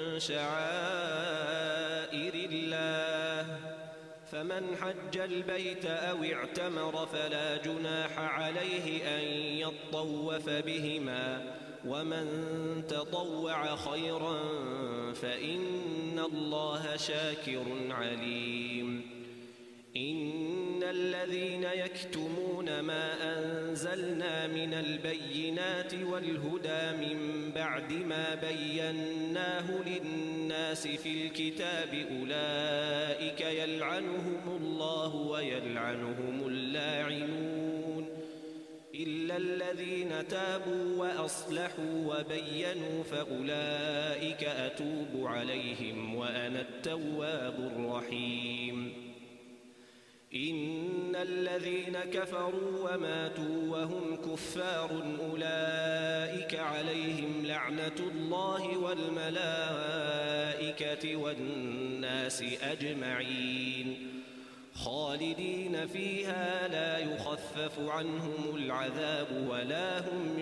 شعائر الله فمن حج البيت أو اعتمر فلا جناح عليه أن يطوف بهما ومن تطوع خيرا فإن الله شاكر عليم. إن الذين يكتمون ما أنزلنا من البينات والهدى من بعد ما بيناه للناس في الكتاب أولئك يلعنهم الله ويلعنهم اللاعنون إلا الذين تابوا وأصلحوا وبينوا فأولئك أتوب عليهم وأنا التواب الرحيم. إن الذين كفروا وماتوا وهم كفار أولئك عليهم لعنة الله والملائكة والناس أجمعين خالدين فيها لا يخفف عنهم العذاب ولا هم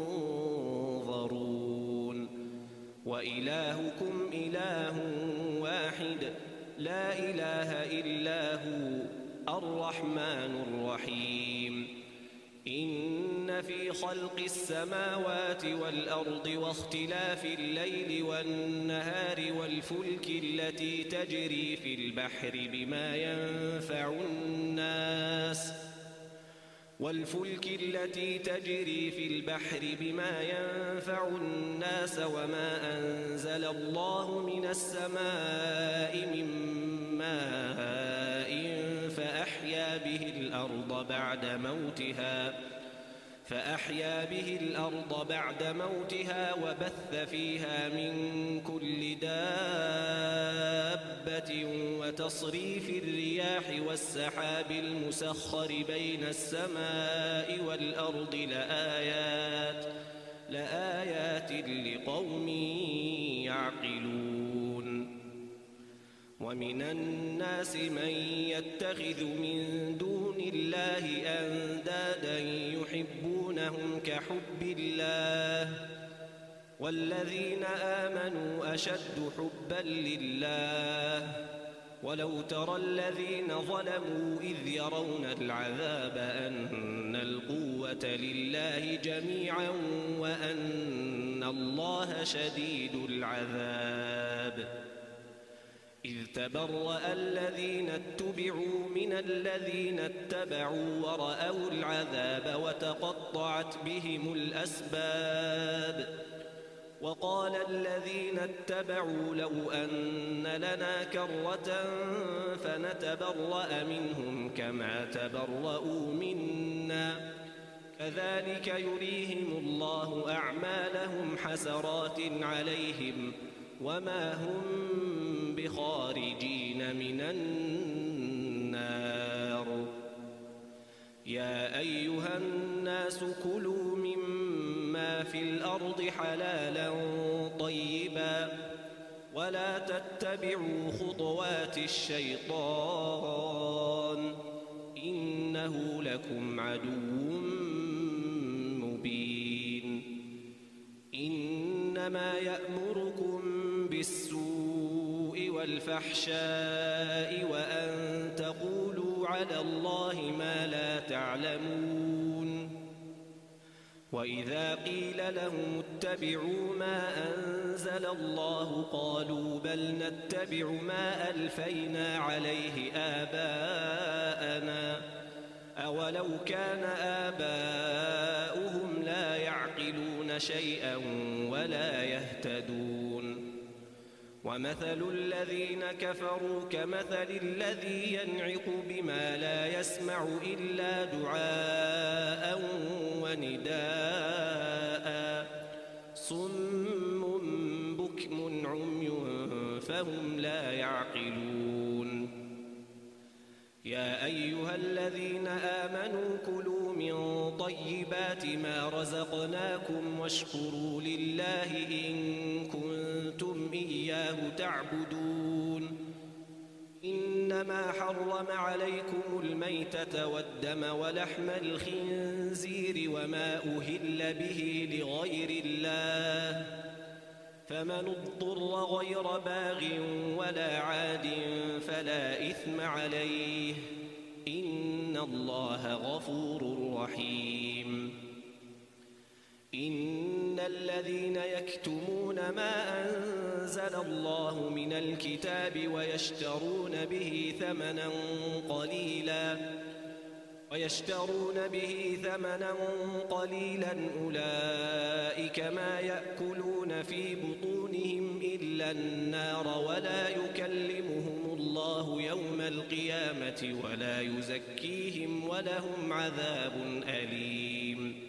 ينظرون. وإلهكم إله واحد لا إله إلا هو الرحمن الرحيم. إن في خلق السماوات والأرض واختلاف الليل والنهار والفلك التي تجري في البحر بما ينفع الناس والفلك التي تجري في البحر بما ينفع الناس وما أنزل الله من السماء من ماء فأحيا به الأرض بعد موتها فأحيا به الأرض بعد موتها وبث فيها من كل دابة وتصريف الرياح والسحاب المسخر بين السماء والأرض لآيات لآيات لقوم يعقلون ومن الناس من يتخذ من دون الله أندادا يحبونهم كحب الله والذين آمنوا أشد حبا لله ولو ترى الذين ظلموا إذ يرون العذاب أن القوة لله جميعا وأن الله شديد العذاب إذ تبرأ الذين اتبعوا من الذين اتبعوا ورأوا العذاب وتقطعت بهم الأسباب وقال الذين اتبعوا لو أن لنا كرة فنتبرأ منهم كما تبرأوا منا كذلك يريهم الله أعمالهم حسرات عليهم وما هم بخارجين من النار يا أيها الناس كلوا مما في الأرض حلالا طيبا ولا تتبعوا خطوات الشيطان إنه لكم عدو مبين إنما يأمركم بالسوء والفحشاء وأن تقولوا على الله ما لا تعلمون وإذا قيل لهم اتبعوا ما أنزل الله قالوا بل نتبع ما ألفينا عليه آباءنا أولو كان آباؤهم لا يعقلون شيئا ولا يهتدون ومثل الذين كفروا كمثل الذي ينعق بما لا يسمع إلا دعاء ونداء صم بكم عمي فهم لا يعقلون يا أيها الذين آمنوا كلوا من طيبات ما رزقناكم واشكروا لله إن كنتم إياه تعبدون إنما حرم عليكم الميتة والدم ولحم الخنزير وما أهل به لغير الله فمن اضطر غير باغ ولا عاد فلا إثم عليه إن الله غفور رحيم إن الذين يكتمون ما أنزل الله من الكتاب ويشترون به ثمنا قليلا ويشترون به ثمنا قليلا أولئك ما يأكلون في بطونهم إلا النار ولا يكلمهم الله يوم القيامة ولا يزكيهم ولهم عذاب أليم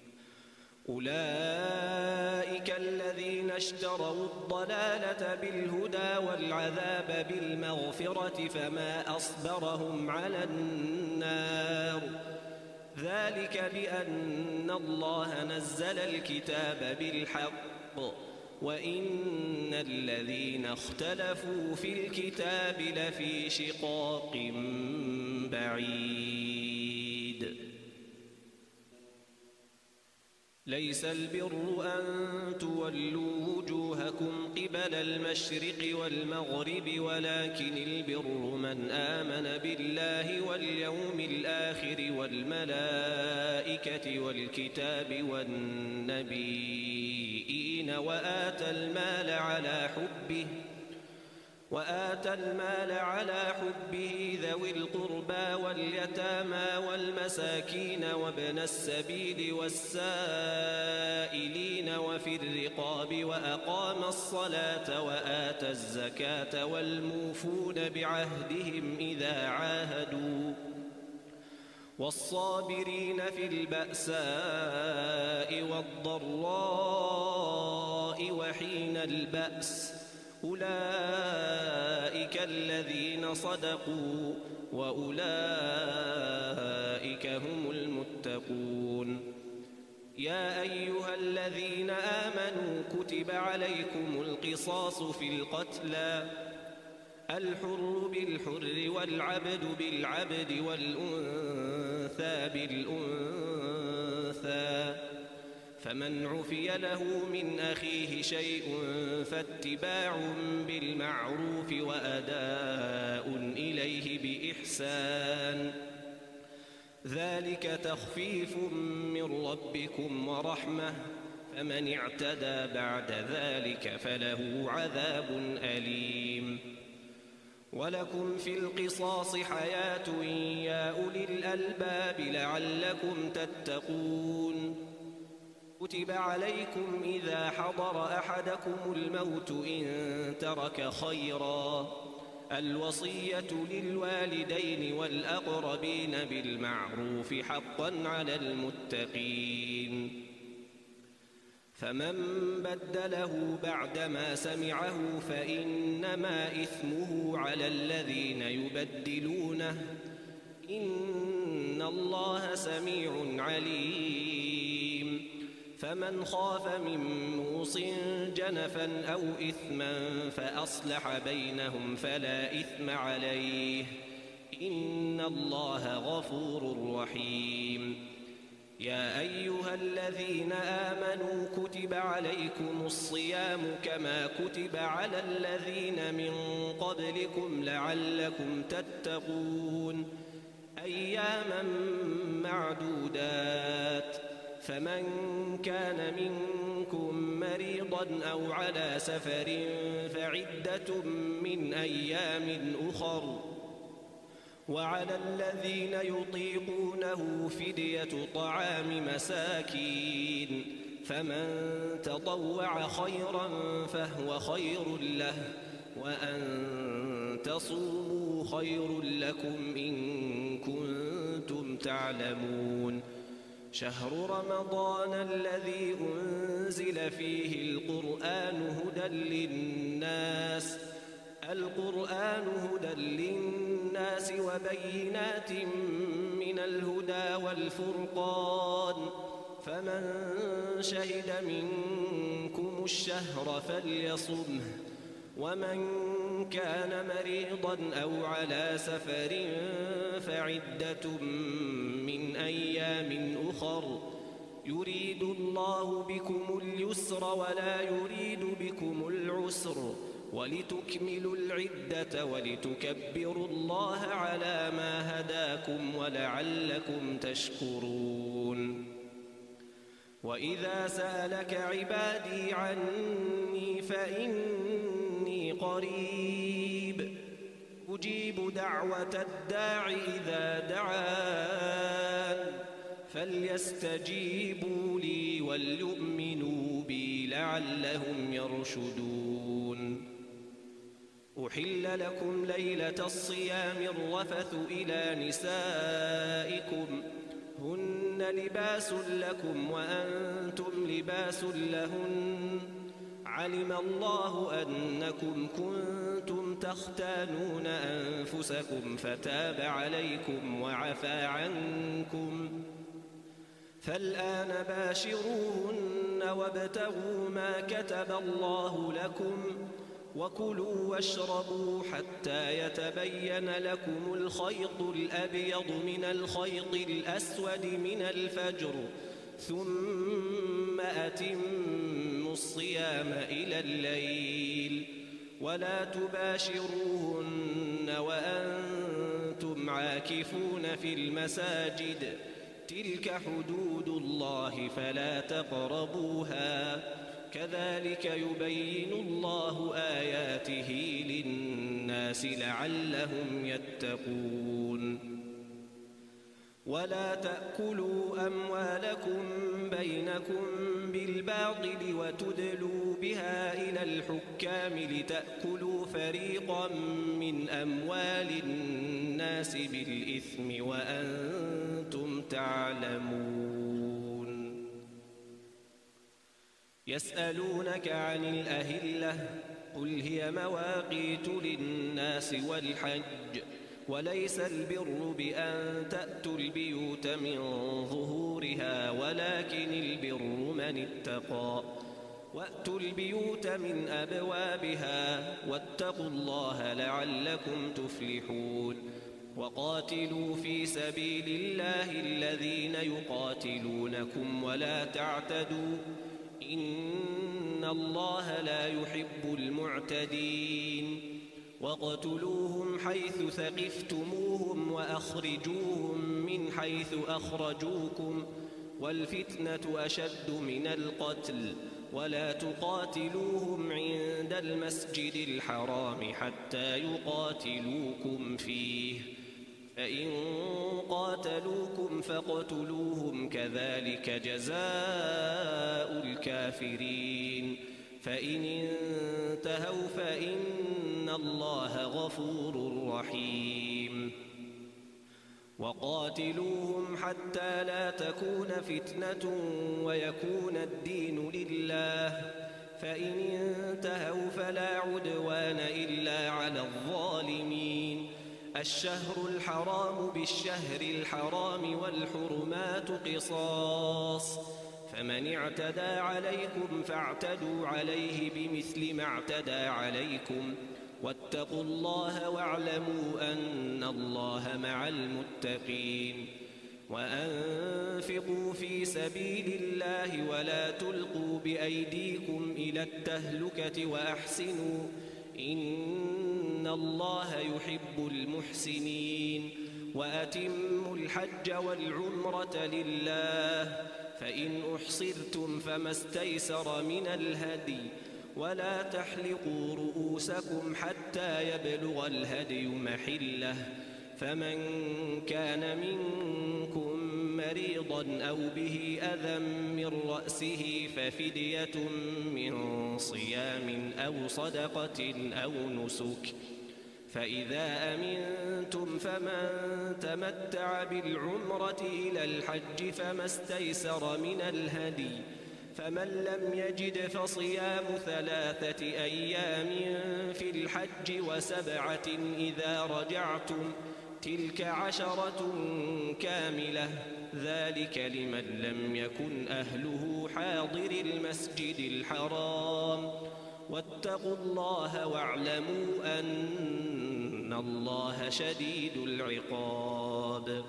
أولئك الذين اشتروا الضلالة بالهدى والعذاب بالمغفرة فما أصبرهم على النار ذلك بأن الله نزل الكتاب بالحق وإن الذين اختلفوا في الكتاب لفي شقاق بعيد ليس البر أن تولوا وجوهكم قبل المشرق والمغرب ولكن البر من آمن بالله واليوم الآخر والملائكة والكتاب والنبيين وآتى المال على حبه وآتى المال على حبه ذوي القربى واليتامى والمساكين وابن السبيل والسائلين وفي الرقاب وأقام الصلاة وآتى الزكاة والموفون بعهدهم إذا عاهدوا والصابرين في البأساء والضراء وحين البأس أولئك الذين صدقوا وأولئك هم المتقون. يا أيها الذين آمنوا كتب عليكم القصاص في القتلى الحر بالحر والعبد بالعبد والأنثى بالأنثى فمن عفي له من أخيه شيء فاتباع بالمعروف وأداء إليه بإحسان ذلك تخفيف من ربكم ورحمة فمن اعتدى بعد ذلك فله عذاب أليم. ولكم في القصاص حياة يا أولي الألباب لعلكم تتقون. كتب عليكم إذا حضر أحدكم الموت إن ترك خيرا الوصية للوالدين والأقربين بالمعروف حقا على المتقين. فمن بدله بعدما سمعه فإنما إثمه على الذين يبدلونه إن الله سميع عليم. فمن خاف من موص جنفا أو إثما فأصلح بينهم فلا إثم عليه إن الله غفور رحيم. يا أيها الذين آمنوا كتب عليكم الصيام كما كتب على الذين من قبلكم لعلكم تتقون أياما معدودات فمن كان منكم مريضا أو على سفر فعدة من أيام أخر وعلى الذين يطيقونه فدية طعام مساكين فمن تطوع خيرا فهو خير له وأن تصوموا خير لكم إن كنتم تعلمون. شهر رمضان الذي أنزل فيه القرآن هدى للناس القرآن هدى للناس وبينات من الهدى والفرقان فمن شهد منكم الشهر فليصمه ومن كان مريضا أو على سفر فعدة من أيام أخر يريد الله بكم اليسر ولا يريد بكم العسر ولتكملوا العدة ولتكبروا الله على ما هداكم ولعلكم تشكرون. وإذا سألك عبادي عني فإني قريب أجيب دعوة الداع إذا دعان فليستجيبوا لي وليؤمنوا بي لعلهم يرشدون. أحل لكم ليلة الصيام الرفث إلى نسائكم هن لباس لكم وأنتم لباس لهن علم الله أنكم كنتم تختانون أنفسكم فتاب عليكم وعفى عنكم فالآن باشروهن وابتغوا ما كتب الله لكم وكلوا واشربوا حتى يتبين لكم الخيط الأبيض من الخيط الأسود من الفجر ثم أتموا الصيام إلى الليل ولا تباشروهن وأنتم عاكفون في المساجد تلك حدود الله فلا تقربوها كذلك يبين الله آياته للناس لعلهم يتقون ولا تأكلوا أموالكم بينكم بالباطل وتدلوا بها إلى الحكام لتأكلوا فريقا من أموال الناس بالإثم وأنتم تعلمون يسألونك عن الأهلة قل هي مواقيت للناس والحج وليس البر بأن تأتوا البيوت من ظهورها ولكن البر من اتقى وأتوا البيوت من أبوابها واتقوا الله لعلكم تفلحون وقاتلوا في سبيل الله الذين يقاتلونكم ولا تعتدوا إن الله لا يحب المعتدين وَاقْتُلُوهُمْ حَيْثُ ثَقِفْتُمُوهُمْ وَأَخْرِجُوهُمْ مِنْ حَيْثُ أَخْرَجُوكُمْ وَالْفِتْنَةُ أَشَدُّ مِنَ الْقَتْلِ وَلَا تُقَاتِلُوهُمْ عِندَ الْمَسْجِدِ الْحَرَامِ حَتَّى يُقَاتِلُوكُمْ فِيهِ فَإِنْ قَاتَلُوكُمْ فَاقْتُلُوهُمْ كَذَلِكَ جَزَاءُ الْكَافِرِينَ فَإِنِ انتهوا فإن الله غفور رحيم وقاتلوهم حتى لا تكون فتنة ويكون الدين لله فإن انتهوا فلا عدوان إلا على الظالمين الشهر الحرام بالشهر الحرام والحرمات قصاص فمن اعتدى عليكم فاعتدوا عليه بمثل ما اعتدى عليكم واتقوا الله واعلموا أن الله مع المتقين وأنفقوا في سبيل الله ولا تلقوا بأيديكم إلى التهلكة وأحسنوا إن الله يحب المحسنين وأتموا الحج والعمرة لله فإن أحصرتم فما استيسر من الهدي ولا تحلقوا رؤوسكم حتى يبلغ الهدي محله فمن كان منكم مريضا أو به أذى من رأسه ففدية من صيام أو صدقة أو نسك فإذا أمنتم فمن تمتع بالعمرة إلى الحج فما استيسر من الهدي فمن لم يجد فصيام ثلاثة أيام في الحج وسبعة إذا رجعتم تلك عشرة كاملة ذلك لمن لم يكن أهله حاضر المسجد الحرام واتقوا الله واعلموا أن الله شديد العقاب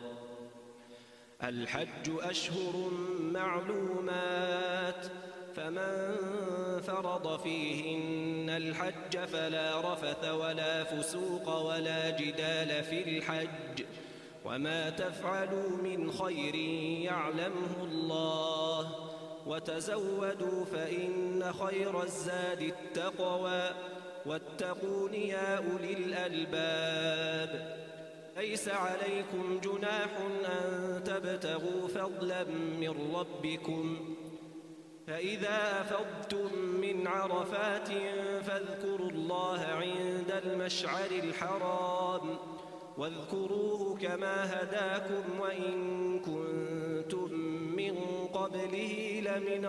الحج أشهر معلومات فمن فرض فيهن الحج فلا رفث ولا فسوق ولا جدال في الحج وما تفعلوا من خير يعلمه الله وتزودوا فإن خير الزاد التقوى واتقون يا أولي الألباب ليس عليكم جناح أن تبتغوا فضلا من ربكم فإذا أفضتم من عرفات فاذكروا الله عند المشعر الحرام واذكروه كما هداكم وإن كنتم من قبله لمن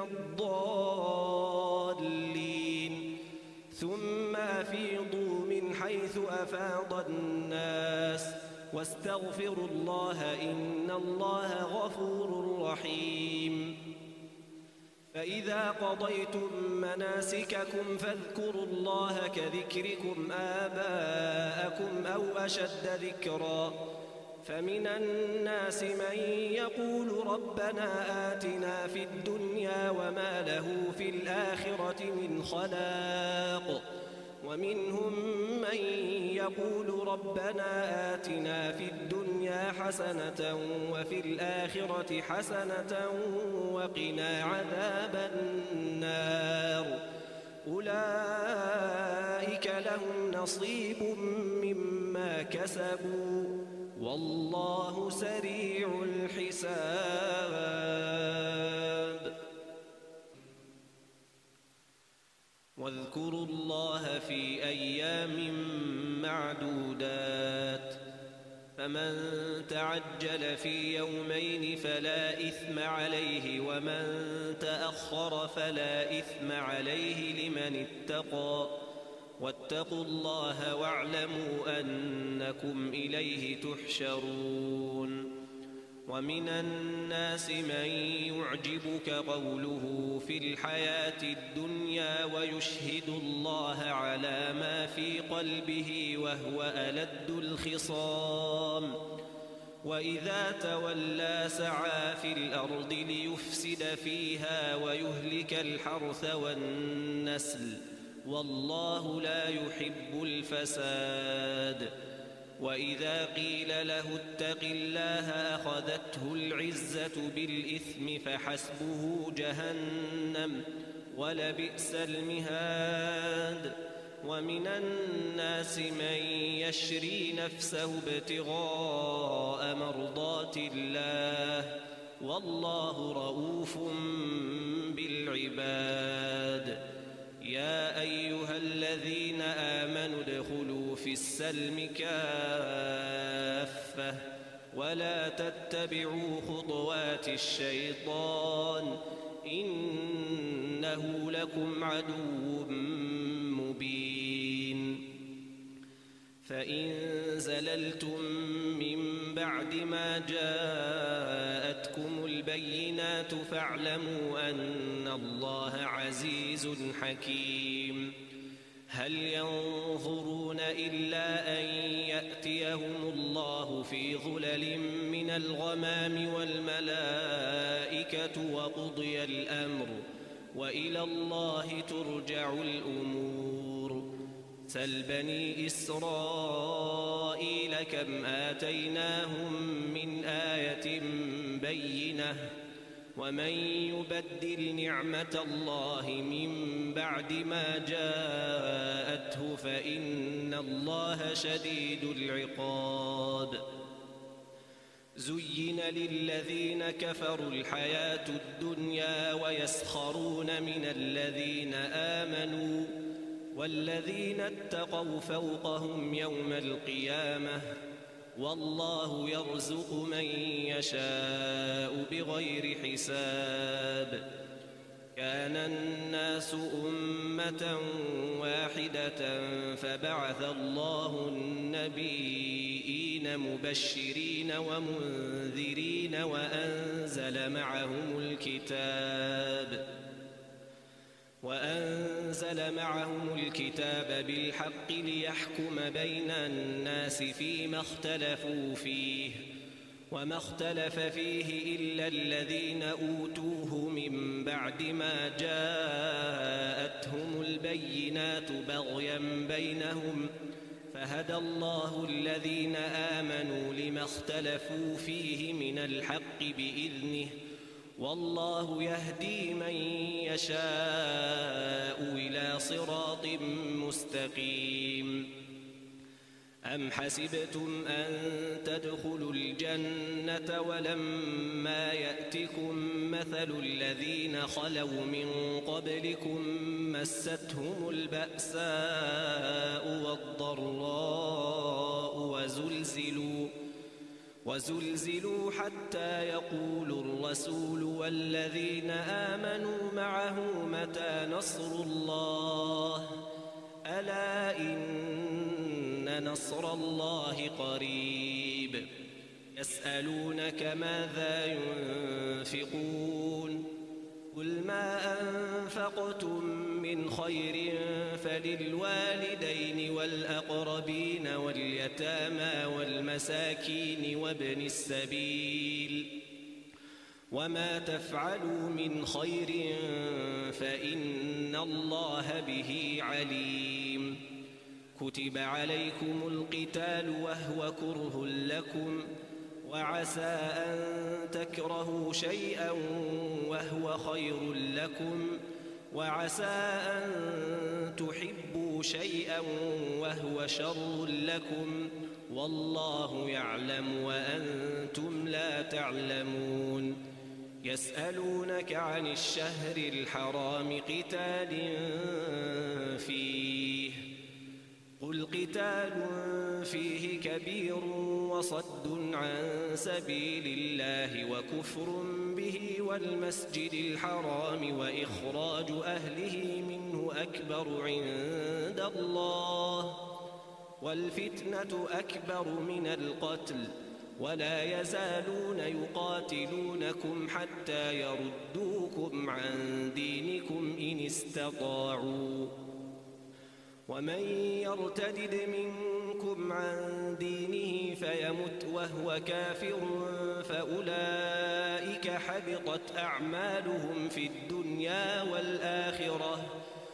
الضالين ثم أفيضوا من حيث أفاض الناس واستغفروا الله إن الله غفور رحيم فإذا قضيتم مناسككم فاذكروا الله كذكركم آباءكم أو أشد ذكرا فمن الناس من يقول ربنا آتنا في الدنيا وما له في الآخرة من خلاق ومنهم من يقول ربنا آتنا في الدنيا حسنة وفي الآخرة حسنة وقنا عذاب النار نصيب مما كسبوا والله سريع الحساب. واذكروا الله في أيام معدودات فمن تعجل في يومين فلا إثم عليه ومن تأخر فلا إثم عليه لمن اتقى واتقوا الله واعلموا أنكم إليه تحشرون. ومن الناس من يعجبك قوله في الحياة الدنيا ويشهد الله على ما في قلبه وهو ألد الخصام وإذا تولى سعى في الأرض ليفسد فيها ويهلك الحرث والنسل والله لا يحب الفساد. وإذا قيل له اتق الله أخذته العزة بالإثم فحسبه جهنم ولبئس المهاد. ومن الناس من يشري نفسه ابتغاء مرضات الله والله رؤوف بالعباد. يا أيها الذين آمنوا ادخلوا في السلم كافة ولا تتبعوا خطوات الشيطان إنه لكم عدو مبين. فإن زللتم من بعد ما جاءتكم البينات فاعلموا أن الله عزيز حكيم. هل ينظرون إلا أن يأتيهم الله في ظلل من الغمام والملائكة وقضي الأمر وإلى الله ترجع الأمور. سل بني إسرائيل كم آتيناهم من آية بينة ومن يبدل نعمة الله من بعد ما جاءته فإن الله شديد العقاب. زين للذين كفروا الحياة الدنيا ويسخرون من الذين آمنوا والذين اتقوا فوقهم يوم القيامة والله يرزق من يشاء بغير حساب. كان الناس أمة واحدة فبعث الله النبيين مبشرين ومنذرين وأنزل معهم الكتاب وأنزل معهم الكتاب بالحق ليحكم بين الناس فيما اختلفوا فيه وما اختلف فيه إلا الذين أوتوه من بعد ما جاءتهم البينات بغيا بينهم فهدى الله الذين آمنوا لما اختلفوا فيه من الحق بإذنه والله يهدي من يشاء إلى صراط مستقيم. أم حسبتم أن تدخلوا الجنة ولما يأتكم مثل الذين خلوا من قبلكم مستهم البأساء والضراء وزلزلوا وزلزلوا حتى يقول الرسول والذين آمنوا معه متى نصر الله ألا إن نصر الله قريب. يسألونك ماذا ينفقون قل ما أنفقتم من خير فللوالدين والأقربين واليتامى والمساكين وابن السبيل وما تفعلوا من خير فإن الله به عليم. كتب عليكم القتال وهو كره لكم وعسى أن تكرهوا شيئا وهو خير لكم وعسى أن تحبوا شيئا وهو شر لكم والله يعلم وأنتم لا تعلمون يسألونك عن الشهر الحرام قتال فيه قل قتال فيه كبير وصد عن سبيل الله وكفر به والمسجد الحرام وإخراج أهله منه أكبر عند الله والفتنة أكبر من القتل ولا يزالون يقاتلونكم حتى يردوكم عن دينكم إن استطاعوا ومن يرتدد منكم عن دينه فيمت وهو كافر فأولئك حبطت أعمالهم في الدنيا والآخرة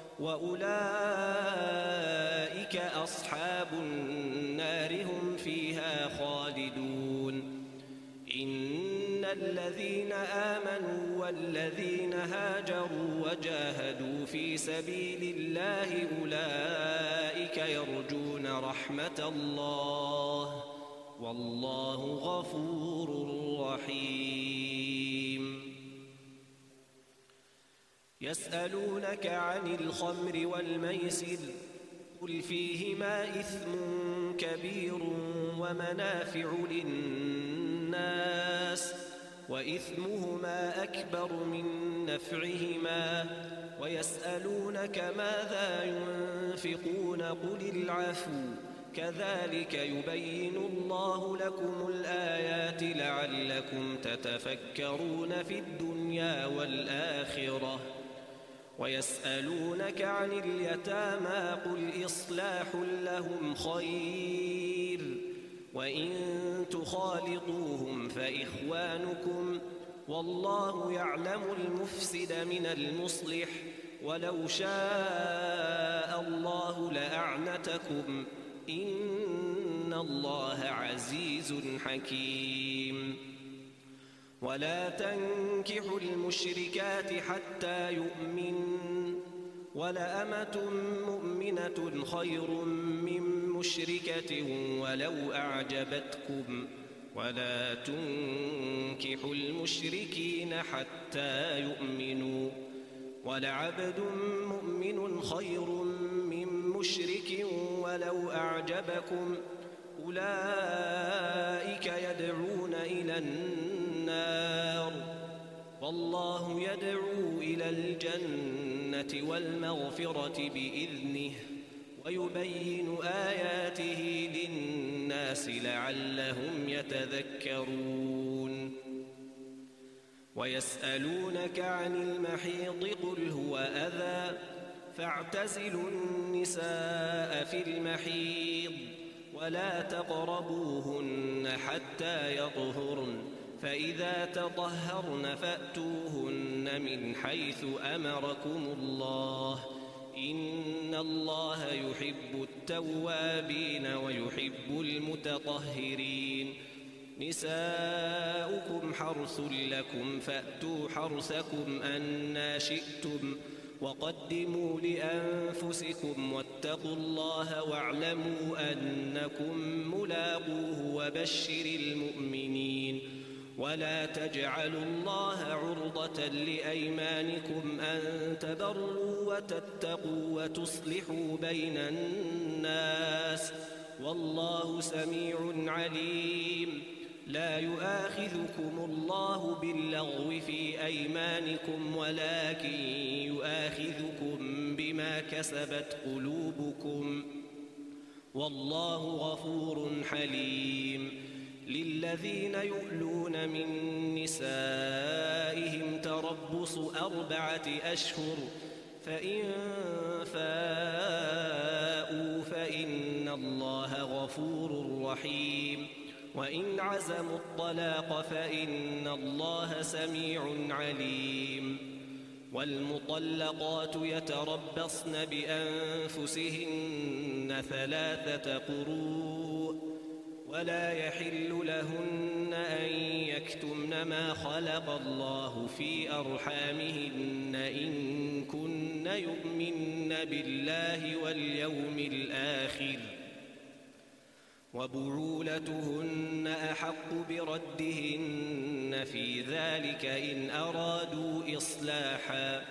وأولئك أصحاب النار هم فيها خالدون إن الذين آمنوا والذين هاجروا وجاهدوا في سبيل الله أولئك يرجون رحمة الله والله غفور رحيم يسألونك عن الخمر والميسر قل فيهما إثم كبير ومنافع للناس وإثمهما أكبر من نفعهما ويسألونك ماذا ينفقون قل العفو كذلك يبين الله لكم الآيات لعلكم تتفكرون في الدنيا والآخرة ويسألونك عن اليتامى قل إصلاح لهم خير وإن تخالطوهم فإخوانكم والله يعلم المفسد من المصلح ولو شاء الله لأعنتكم إن الله عزيز حكيم ولا تنكحوا المشركات حتى يؤمنوا ولأمة مؤمنة خير من مشركة ولو أعجبتكم ولا تنكحوا المشركين حتى يؤمنوا ولعبد مؤمن خير من مشرك ولو أعجبكم أولئك يدعون إلى النار والله يدعو إلى الجنة والمغفرة بإذنه ويبين آياته للناس لعلهم يتذكرون ويسألونك عن المحيض قل هو أذى فاعتزلوا النساء في المحيض ولا تقربوهن حتى يطهرن فإذا تطهرن فأتوهن من حيث أمركم الله إن الله يحب التوابين ويحب المتطهرين نساؤكم حرث لكم فأتوا حرثكم أنى شئتم وقدموا لأنفسكم واتقوا الله واعلموا أنكم ملاقوه وبشر المؤمنين ولا تجعلوا الله عرضة لأيمانكم أن تبروا وتتقوا وتصلحوا بين الناس والله سميع عليم لا يؤاخذكم الله باللغو في أيمانكم ولكن يؤاخذكم بما كسبت قلوبكم والله غفور حليم للذين يؤلون من نسائهم تربص أربعة أشهر فإن فاءوا فإن الله غفور رحيم وإن عزموا الطلاق فإن الله سميع عليم والمطلقات يتربصن بأنفسهن ثلاثة قروء ولا يحل لهن أن يكتمن ما خلق الله في أرحامهن إن كن يؤمن بالله واليوم الآخر وبعولتهن أحق بردهن في ذلك إن أرادوا إصلاحا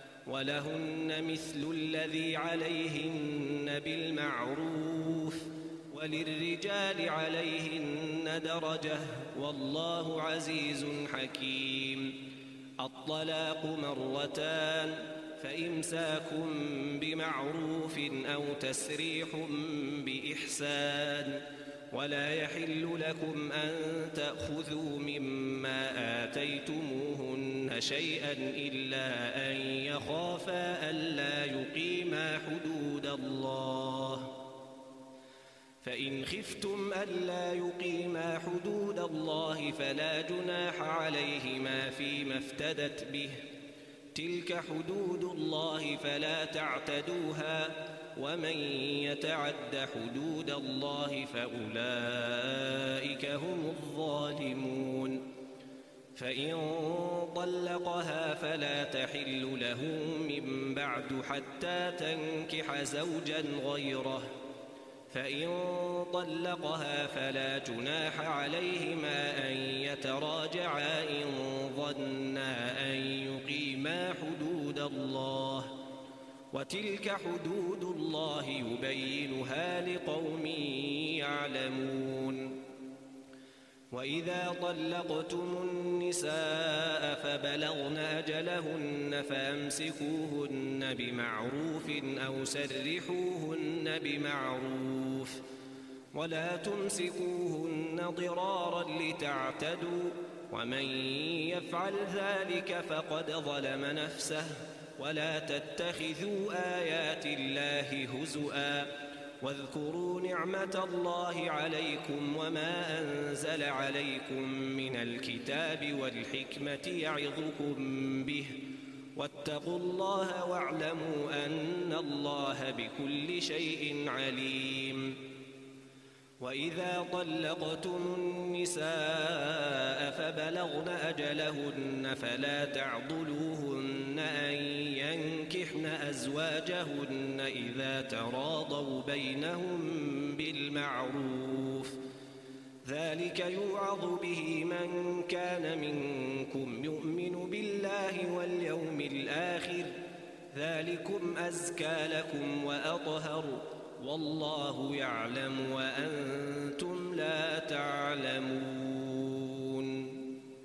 ولهن مثل الذي عليهن بالمعروف وللرجال عليهن درجة والله عزيز حكيم. الطلاق مرتان فإمساك بمعروف أو تسريح بإحسان ولا يحل لكم أن تأخذوا مما آتيتموهن شيئا إلا أن يخافا ألا يقيما حدود الله فإن خفتم ألا يقيما حدود الله فلا جناح عليهما فيما افتدت به تلك حدود الله فلا تعتدوها ومن يتعد حدود الله فأولئك هم الظالمون. فإن طلقها فلا تحل له من بعد حتى تنكح زوجا غيره فإن طلقها فلا جناح عليهما أن يتراجعا إن ظنا أن يقيما حدود الله وتلك حدود الله يبينها لقوم يعلمون. وإذا طلقتم النساء فبلغن أجلهن فأمسكوهن بمعروف أو سرحوهن بمعروف ولا تمسكوهن ضرارا لتعتدوا ومن يفعل ذلك فقد ظلم نفسه ولا تتخذوا آيات الله هزؤا واذكروا نعمة الله عليكم وما أنزل عليكم من الكتاب والحكمة يعظكم به واتقوا الله واعلموا أن الله بكل شيء عليم. وإذا طلقتم النساء فبلغن أجلهن فلا تعضلوهن أن ينكحن أزواجهن إذا تراضوا بينهم بالمعروف ذلك يوعظ به من كان منكم يؤمن بالله واليوم الآخر ذلكم أزكى لكم وأطهر والله يعلم وأنتم لا تعلمون.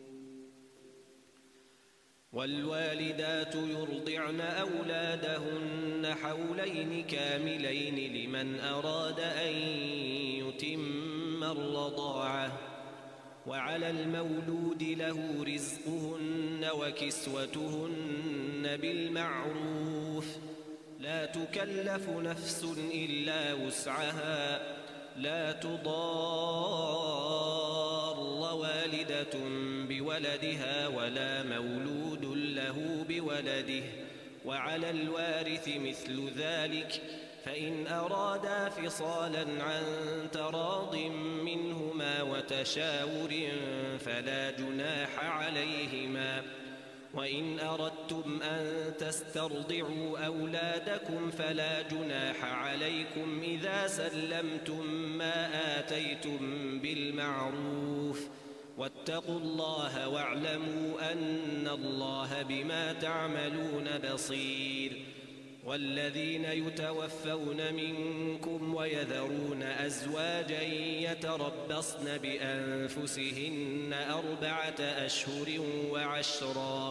والوالدات يرضعن أولادهن حولين كاملين لمن أراد أن يتم الرضاعة وعلى المولود له رزقهن وكسوتهن بالمعروف لا تكلف نفس إلا وسعها لا تضار والدة بولدها ولا مولود له بولده وعلى الوارث مثل ذلك فإن أرادا فصالا عن تراض منهما وتشاور فلا جناح عليهما. وإن أردتم أن تسترضعوا أولادكم فلا جناح عليكم إذا سلمتم ما آتيتم بالمعروف واتقوا الله واعلموا أن الله بما تعملون بصير. والذين يتوفون منكم ويذرون أزواجا يتربصن بأنفسهن أربعة أشهر وعشرا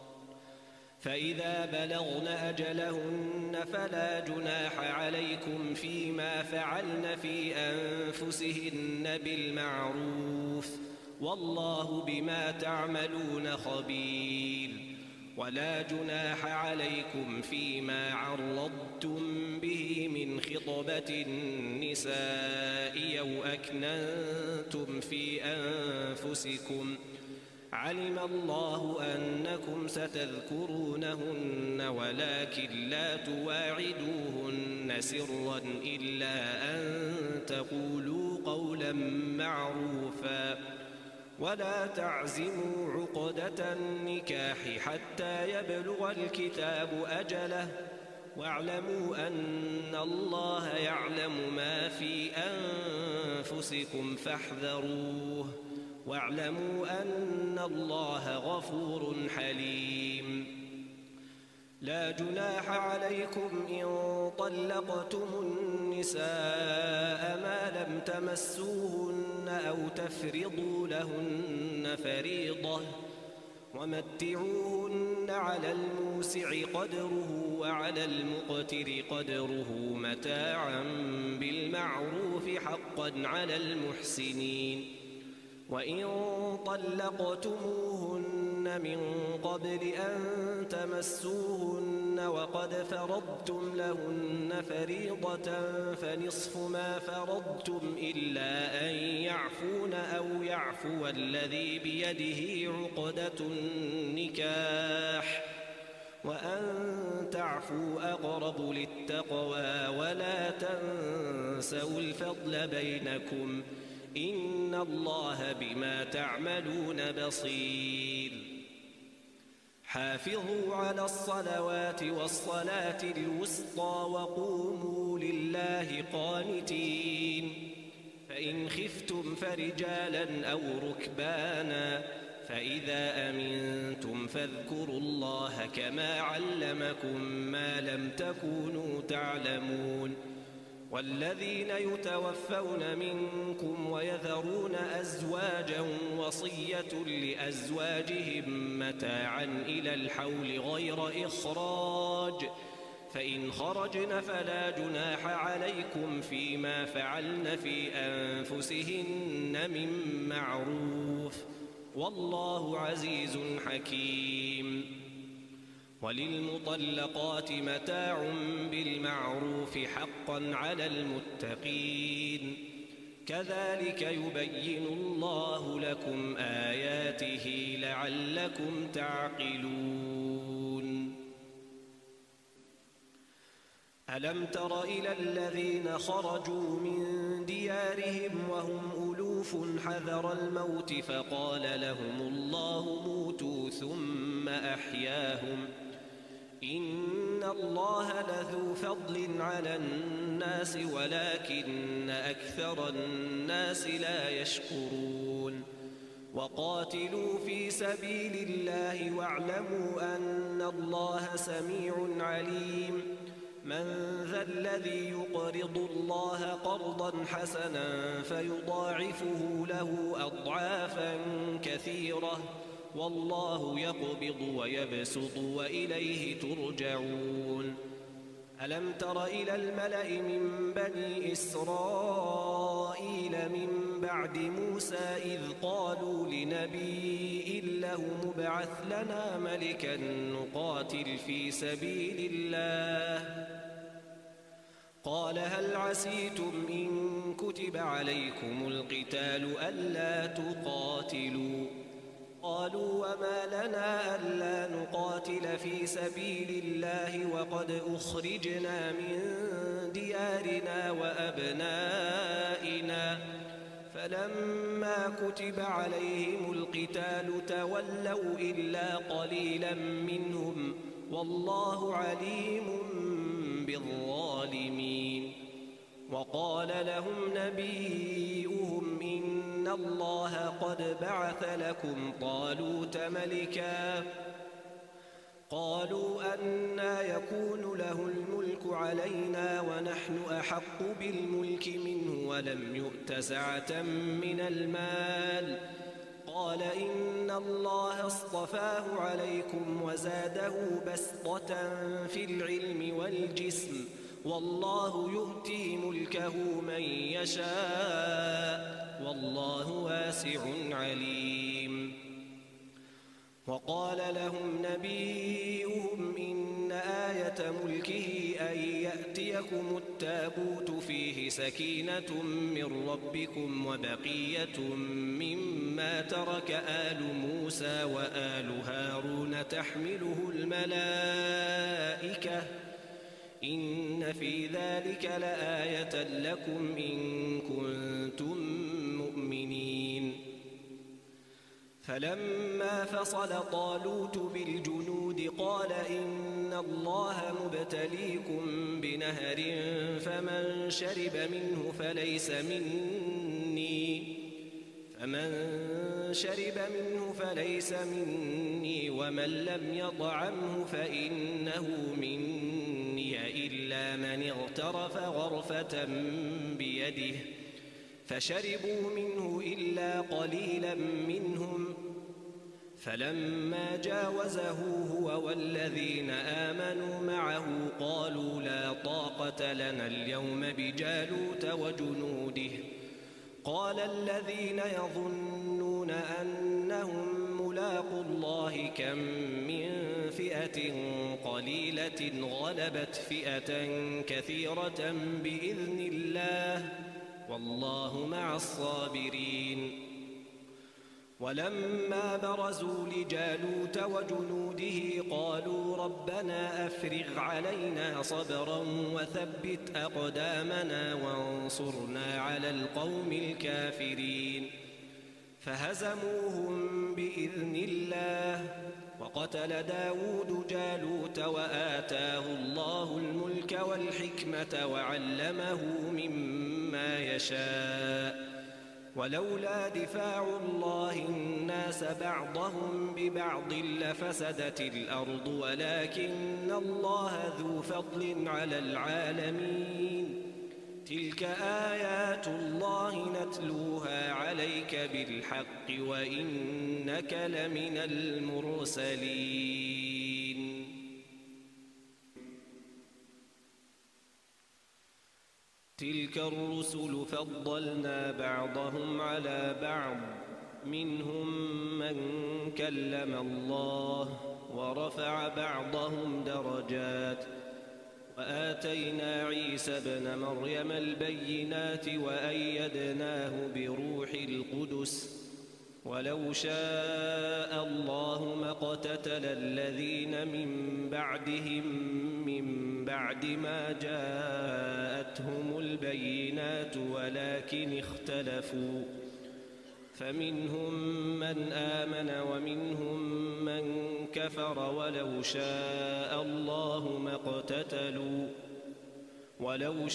فإذا بلغن أجلهن فلا جناح عليكم فيما فعلن في أنفسهن بالمعروف والله بما تعملون خبير. ولا جناح عليكم فيما عرضتم به من خطبة النساء أو أكننتم في أنفسكم علم الله أنكم ستذكرونهن ولكن لا تواعدوهن سرا إلا أن تقولوا قولا معروفا ولا تعزموا عقدة النكاح حتى يبلغ الكتاب أجله واعلموا أن الله يعلم ما في أنفسكم فاحذروه واعلموا أن الله غفور حليم. لا جناح عليكم إن طلقتم النساء ما لم تمسوهن أو تفرضوا لهن فريضة ومتعوهن على الموسع قدره وعلى المقتر قدره متاعا بالمعروف حقا على المحسنين. وإن طلقتموهن من قبل أن تمسوهن وقد فرضتم لهن فريضة فنصف ما فرضتم إلا أن يعفون أو يعفو الذي بيده عقدة النكاح وأن تعفوا أقرب للتقوى ولا تنسوا الفضل بينكم إن الله بما تعملون بصير. حافظوا على الصلوات والصلاة الوسطى وقوموا لله قانتين. فإن خفتم فرجالا أو ركبانا فإذا أمنتم فاذكروا الله كما علمكم ما لم تكونوا تعلمون. والذين يتوفون منكم ويذرون أزواجا وصية لأزواجهم متاعا إلى الحول غير إخراج فإن خرجن فلا جناح عليكم فيما فعلن في أنفسهن من معروف والله عزيز حكيم. وللمطلقات متاع بالمعروف حقا على المتقين كذلك يبين الله لكم آياته لعلكم تعقلون. ألم تر إلى الذين خرجوا من ديارهم وهم ألوف حذر الموت فقال لهم الله موتوا ثم أحياهم إن الله لذو فضل على الناس ولكن أكثر الناس لا يشكرون. وقاتلوا في سبيل الله واعلموا أن الله سميع عليم. من ذا الذي يقرض الله قرضا حسنا فيضاعفه له أضعافا كثيرة والله يقبض ويبسط وإليه ترجعون. ألم تر إلى الملأ من بني إسرائيل من بعد موسى إذ قالوا لنبي له مبعث لنا ملكا نقاتل في سبيل الله قال هل عسيتم إن كتب عليكم القتال ألا تقاتلوا قالوا وما لنا ألا نقاتل في سبيل الله وقد أخرجنا من ديارنا وأبنائنا فلما كتب عليهم القتال تولوا إلا قليلا منهم والله عليم بالظالمين. وقال لهم نبيهم إن الله قد بعث لكم طالوت ملكا قالوا أنى يكون له الملك علينا ونحن أحق بالملك منه ولم يؤت سعة من المال قال إن الله اصطفاه عليكم وزاده بسطة في العلم والجسم والله يؤتي ملكه من يشاء والله واسع عليم. وقال لهم نبيهم إن آية ملكه أن يأتيكم التابوت فيه سكينة من ربكم وبقية مما ترك آل موسى وآل هارون تحمله الملائكة إن في ذلك لآية لكم إن كنتم مؤمنين. فلما فصل طالوت بالجنود قال إن الله مبتليكم بنهر فمن شرب منه فليس مني فمن شرب منه فليس مني ومن لم يطعمه فإنه مني إلا من اغترف غرفة بيده فشربوا منه إلا قليلا منهم فلما جاوزه هو والذين آمنوا معه قالوا لا طاقة لنا اليوم بجالوت وجنوده قال الذين يظنون أنهم ملاقوا الله كم من فئة قليلة غلبت فئة كثيرة بإذن الله والله مع الصابرين ولما برزوا لجالوت وجنوده قالوا ربنا أفرغ علينا صبرا وثبت أقدامنا وانصرنا على القوم الكافرين فهزموهم بإذن الله وقتل داود جالوت وآتاه الله الملك والحكمة وعلمه مما يشاء ولولا دفاع الله الناس بعضهم ببعض لفسدت الأرض ولكن الله ذو فضل على العالمين تلك آيات الله نتلوها عليك بالحق وإنك لمن المرسلين تلك الرسل فضلنا بعضهم على بعض منهم من كلم الله ورفع بعضهم درجات وآتينا عيسى ابن مريم البينات وأيدناه بروح القدس ولو شاء الله ما اقتتل الذين من بعدهم من بعد ما جاءتهم البينات ولكن اختلفوا فمنهم من آمن ومنهم من كفر ولو شاء الله ما اقتتلوا ولو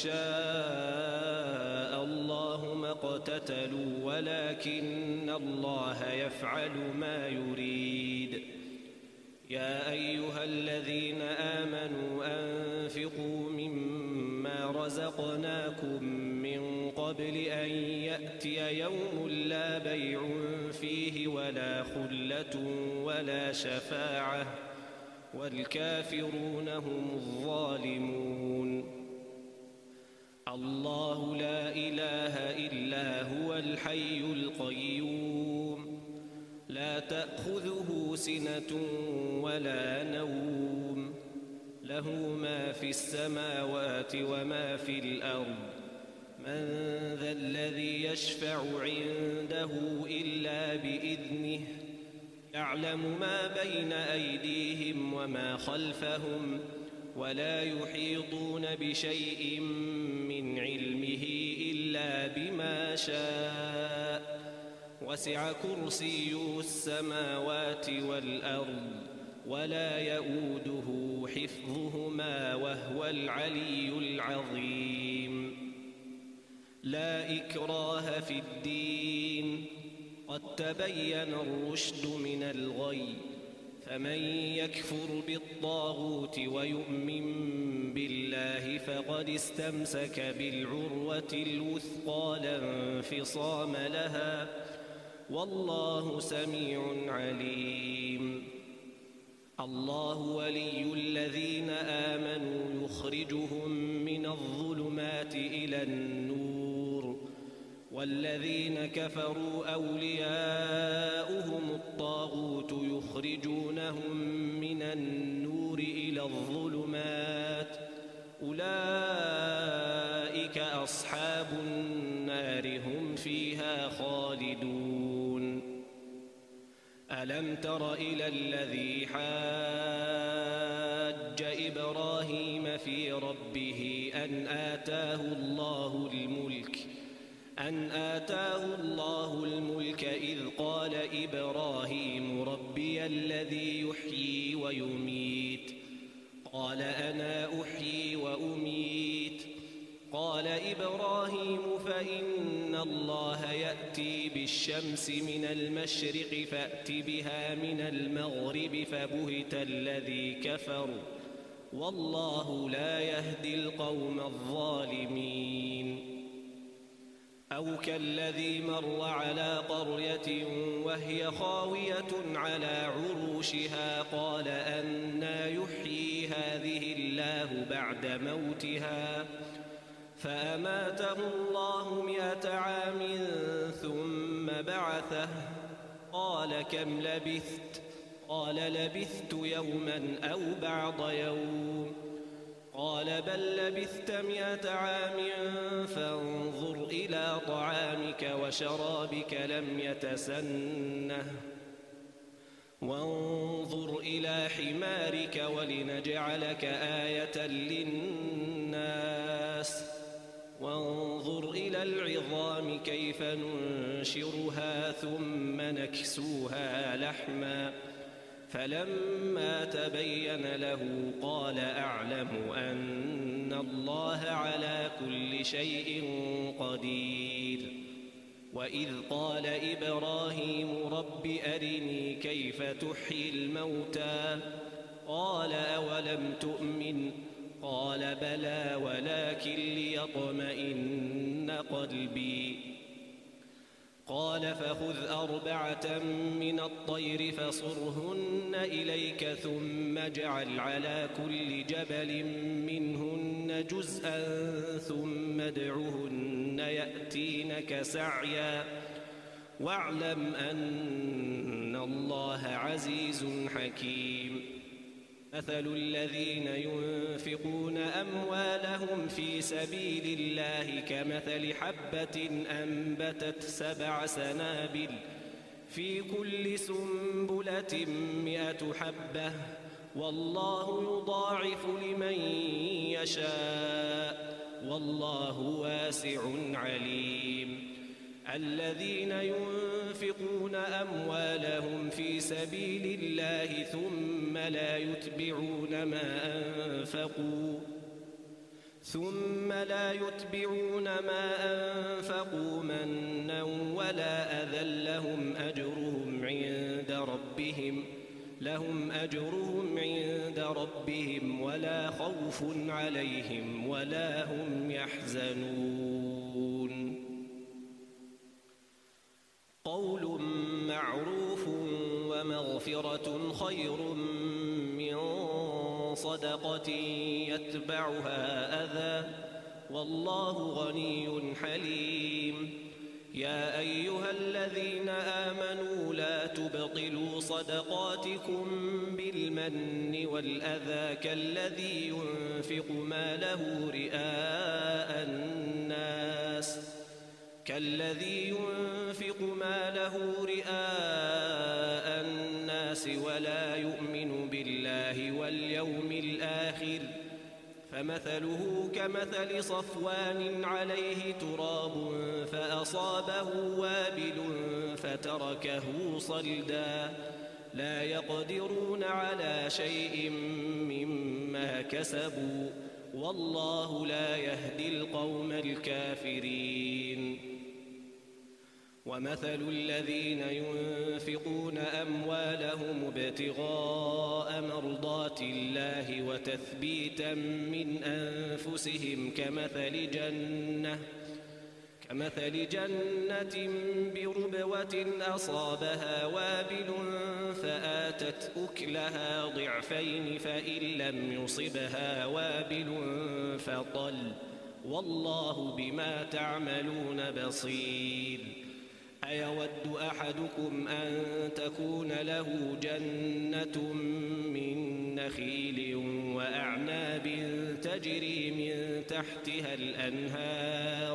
شاء الله ما اقتتلوا ولكن الله يفعل ما يريد يا أيها الذين آمنوا أنفقوا مما رزقناكم من قبل أن يأتي يوم لا بيع فيه ولا خلة ولا شفاعة والكافرون هم الظالمون الله لا إله إلا هو الحي القيوم لا تأخذه سنة ولا نوم له ما في السماوات وما في الأرض من ذا الذي يشفع عنده إلا بإذنه يعلم ما بين أيديهم وما خلفهم ولا يحيطون بشيء من علمه إلا بما شاء وسع كرسيه السماوات والأرض ولا يؤوده حفظهما وهو العلي العظيم لا إكراه في الدين قد تبين الرشد من الغي فمن يكفر بالطاغوت ويؤمن بالله فقد استمسك بالعروة الوثقى لا انفصام لها والله سميع عليم الله ولي الذين آمنوا يخرجهم من الظلمات إلى النور والذين كفروا أولياؤهم الطاغوت يخرجونهم من النور إلى الظلمات أولئك أصحاب النار هم فيها خالدون ألم تر إلى الذي حاج إبراهيم في ربه أن آتاه الله الملك أن آتاه الله الملك إذ قال إبراهيم ربي الذي يحيي ويميت قال أنا أحيي وأميت قال إبراهيم فإن الله يأتي بالشمس من المشرق فأت بها من المغرب فبهت الذي كفر والله لا يهدي القوم الظالمين أو كالذي مر على قرية وهي خاوية على عروشها قال أنى يحيي هذه الله بعد موتها فأماته الله مئة عام ثم بعثه قال كم لبثت قال لبثت يوما أو بعض يوم قال بل لبثت مئة عام فانظر إلى طعامك وشرابك لم يتسنه وانظر إلى حمارك ولنجعلك آية للناس وانظر إلى العظام كيف ننشرها ثم نكسوها لحما فلما تبين له قال أعلم أن الله على كل شيء قدير وإذ قال إبراهيم رب أرني كيف تحيي الموتى قال أولم تؤمن قال بلى ولكن ليطمئن قلبي قال فخذ أربعة من الطير فصرهن إليك ثم اجعل على كل جبل منهن جزءا ثم ادعهن يأتينك سعيا واعلم أن الله عزيز حكيم مثل الذين ينفقون أموالهم في سبيل الله كمثل حبة أنبتت سبع سنابل في كل سنبلة مئة حبة والله يضاعف لمن يشاء والله واسع عليم الذين ينفقون أموالهم في سبيل الله ثم لا يتبعون ما أنفقوا ثم لا يتبعون ما أنفقوا منا ولا أذى لهم أجرهم عند ربهم لهم أجرهم عند ربهم ولا خوف عليهم ولا هم يحزنون قول معروف ومغفرة خير من صدقة يتبعها أذى والله غني حليم يا أيها الذين آمنوا لا تبطلوا صدقاتكم بالمن والأذى كالذي ينفق ماله رئاء الناس كالذي ينفق ماله رئاء الناس ولا يؤمن بالله واليوم الآخر فمثله كمثل صفوان عليه تراب فأصابه وابل فتركه صلدا لا يقدرون على شيء مما كسبوا والله لا يهدي القوم الكافرين ومثل الذين ينفقون أموالهم ابتغاء مرضات الله وتثبيتا من أنفسهم كمثل جنة كمثل جنة بربوة أصابها وابل فآتت أكلها ضعفين فإن لم يصبها وابل فطل والله بما تعملون بصير أيود أحدكم أن تكون له جنة من نخيل وأعناب تجري من تحتها الأنهار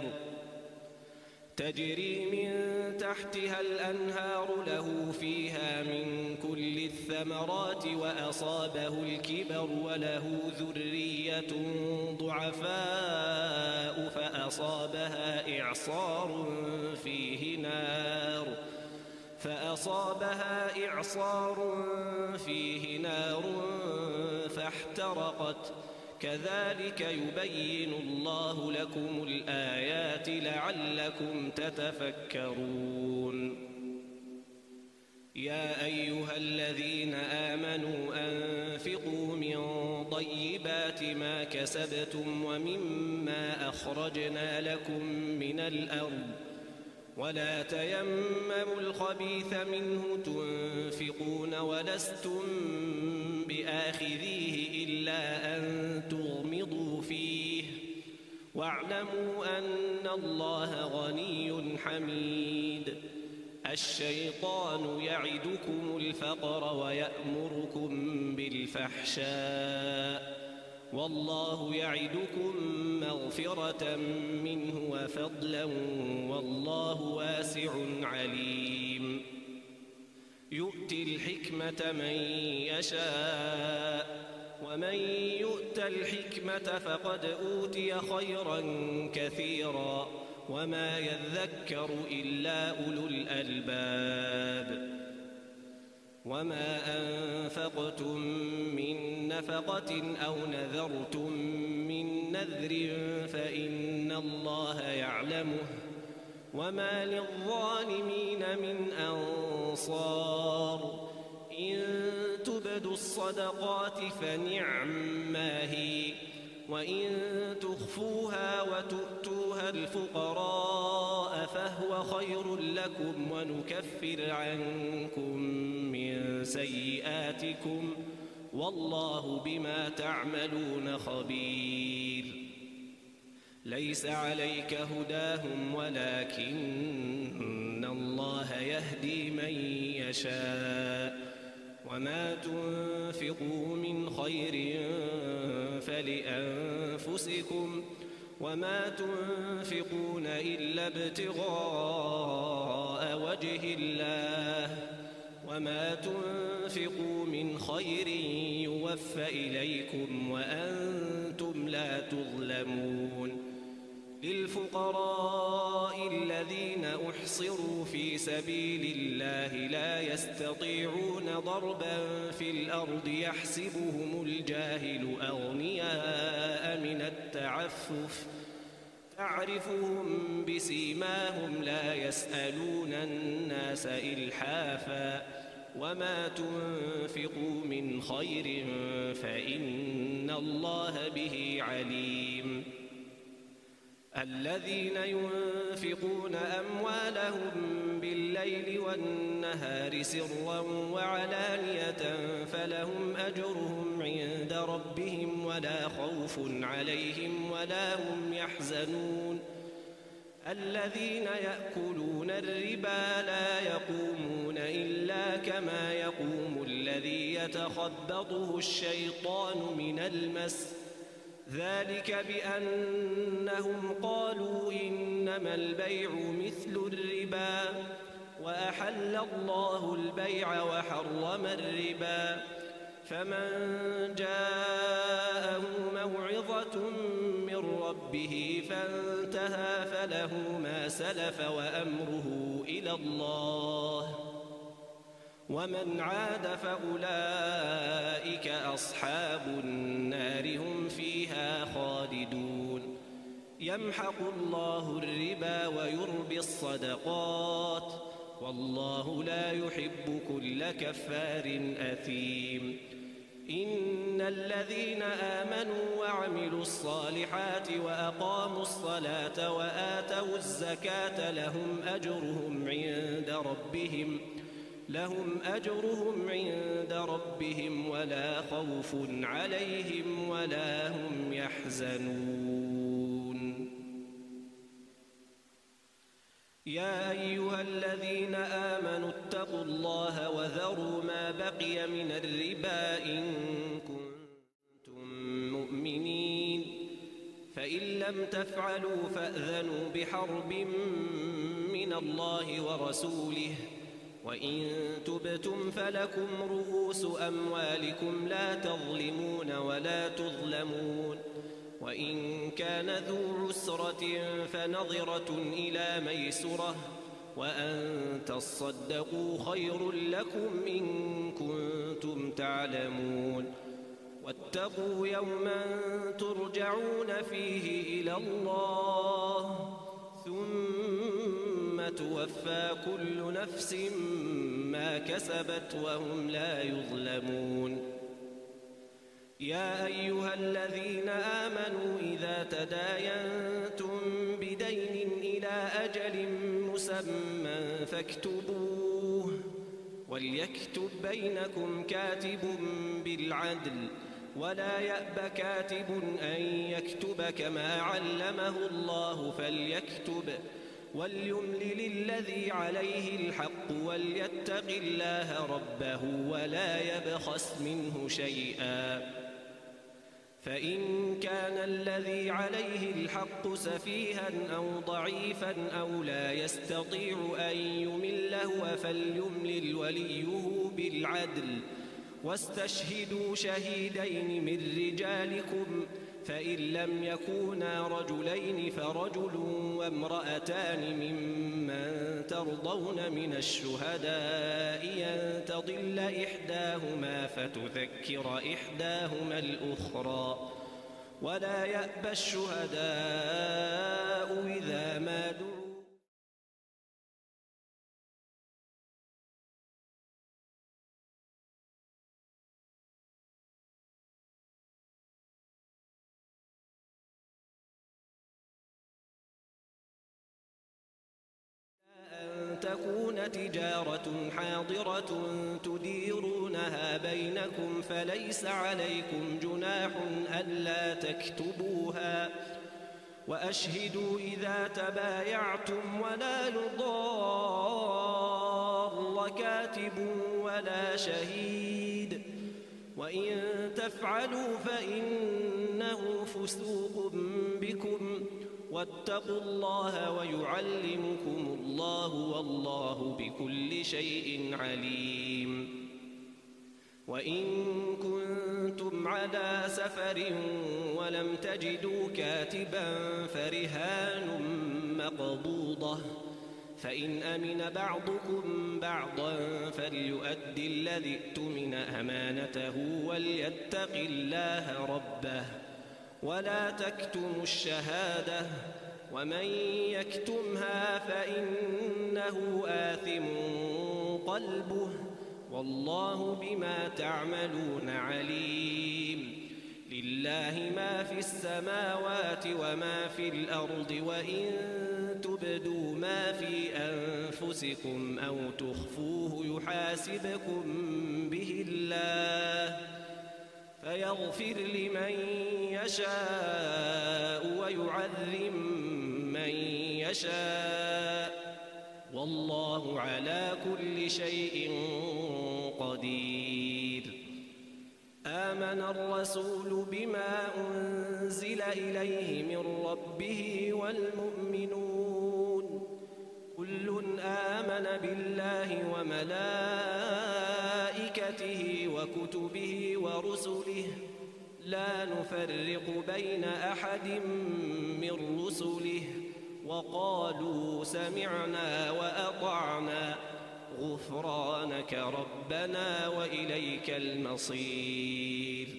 تجري من تحتها الأنهار له فيها من كل الثمرات وأصابه الكبر وله ذرية ضعفاء فأصابها إعصار أصابها إعصار فيه نار فاحترقت كذلك يبين الله لكم الآيات لعلكم تتفكرون يا أيها الذين آمنوا أنفقوا من طيبات ما كسبتم ومما أخرجنا لكم من الأرض ولا تيمموا الخبيث منه تنفقون ولستم بآخذيه إلا أن تغمضوا فيه واعلموا أن الله غني حميد الشيطان يعدكم الفقر ويأمركم بالفحشاء والله يعدكم مغفرة منه وفضلا والله واسع عليم يؤتي الحكمة من يشاء ومن يؤت الحكمة فقد أوتي خيرا كثيرا وما يذكر إلا أولو الألباب وما أنفقتم من نفقة أو نذرتم من نذر فإن الله يعلمه وما للظالمين من أنصار إن تبدوا الصدقات فنعما هي وإن تخفوها وتؤتوها الفقراء فهو خير لكم ونكفر عنكم من سيئاتكم والله بما تعملون خبير ليس عليك هداهم ولكن الله يهدي من يشاء وما تنفقوا من خير فلأنفسكم وما تنفقون إلا ابتغاء وجه الله وما تنفقوا من خير يوفى إليكم وأنتم لا تظلمون للفقراء الذين أحصروا في سبيل الله لا يستطيعون ضربا في الأرض يحسبهم الجاهل أغنياء من التعفف تعرفهم بسيماهم لا يسألون الناس إلحافا وما تنفقوا من خير فإن الله به عليم الذين ينفقون أموالهم بالليل والنهار سرا وعلانية فلهم أجرهم عند ربهم ولا خوف عليهم ولا هم يحزنون الذين يأكلون الربا لا يقومون إلا كما يقوم الذي يتخبطه الشيطان من المس ذلك بأنهم قالوا إنما البيع مثل الربا وأحل الله البيع وحرم الربا فمن جاءه موعظة من ربه فانتهى فله ما سلف وأمره إلى الله ومن عاد فأولئك أصحاب النار هم فيها خالدون يمحق الله الربا ويربي الصدقات والله لا يحب كل كفار أثيم إن الذين آمنوا وعملوا الصالحات وأقاموا الصلاة وآتوا الزكاة لهم أجرهم عند ربهم لهم أجرهم عند ربهم ولا خوف عليهم ولا هم يحزنون يا أيها الذين آمنوا اتقوا الله وذروا ما بقي من الربا إن كنتم مؤمنين فإن لم تفعلوا فأذنوا بحرب من الله ورسوله وإن تبتم فلكم رؤوس أموالكم لا تظلمون ولا تظلمون وإن كان ذو عسرة فنظرة إلى ميسرة وأن تصدقوا خير لكم إن كنتم تعلمون واتقوا يوما ترجعون فيه إلى الله ثم توفى كل نفس ما كسبت وهم لا يظلمون يا أيها الذين آمنوا إذا تداينتم بدين إلى أجل مسمى فاكتبوه وليكتب بينكم كاتب بالعدل ولا يأب كاتب أن يكتب كما علمه الله فليكتب وليملل الذي عليه الحق وليتق الله ربه ولا يبخس منه شيئا فإن كان الذي عليه الحق سفيها أو ضعيفا أو لا يستطيع أن يمل هو فليملل وليه بالعدل واستشهدوا شهيدين من رجالكم فإن لم يكونا رجلين فرجل وامرأتان ممن ترضون من الشهداء أن تضل إحداهما فتذكر إحداهما الأخرى ولا يأبى الشهداء إذا ما دعوا أن تكون تجارة حاضرة تديرونها بينكم فليس عليكم جناح ألا تكتبوها وأشهدوا إذا تبايعتم ولا يضار كاتب ولا شهيد وإن تفعلوا فإنه فسوق بكم واتقوا الله ويعلمكم الله والله بكل شيء عليم وإن كنتم على سفر ولم تجدوا كاتبا فرهان مقبوضة فإن أمن بعضكم بعضا فليؤدي الذي ائتمن أمانته وليتق الله ربه ولا تكتموا الشهادة ومن يكتمها فإنه آثم قلبه والله بما تعملون عليم لله ما في السماوات وما في الأرض وإن تبدوا ما في أنفسكم أو تخفوه يحاسبكم به الله فيغفر لمن يشاء ويعذب من يشاء والله على كل شيء قدير آمن الرسول بما أنزل إليه من ربه والمؤمنون كل آمن بالله وملائكته وكتبه ورسله لا نفرق بين أحد من رسله وقالوا سمعنا وأطعنا غفرانك ربنا وإليك المصير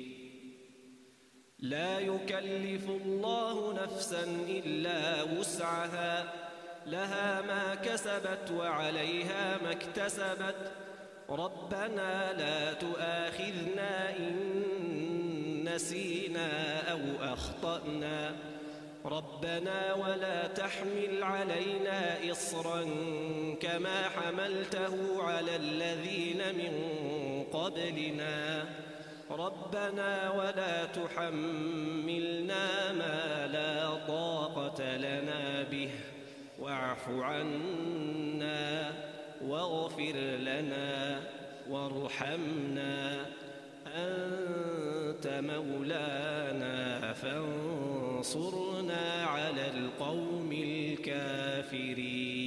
لا يكلف الله نفسا إلا وسعها لها ما كسبت وعليها ما اكتسبت ربنا لا تؤاخذنا إن نسينا أو أخطأنا ربنا ولا تحمل علينا إصرا كما حملته على الذين من قبلنا ربنا ولا تحملنا ما لا طاقة لنا به واعف عنا واغفر لنا وارحمنا أنت مولانا فانصرنا على القوم الكافرين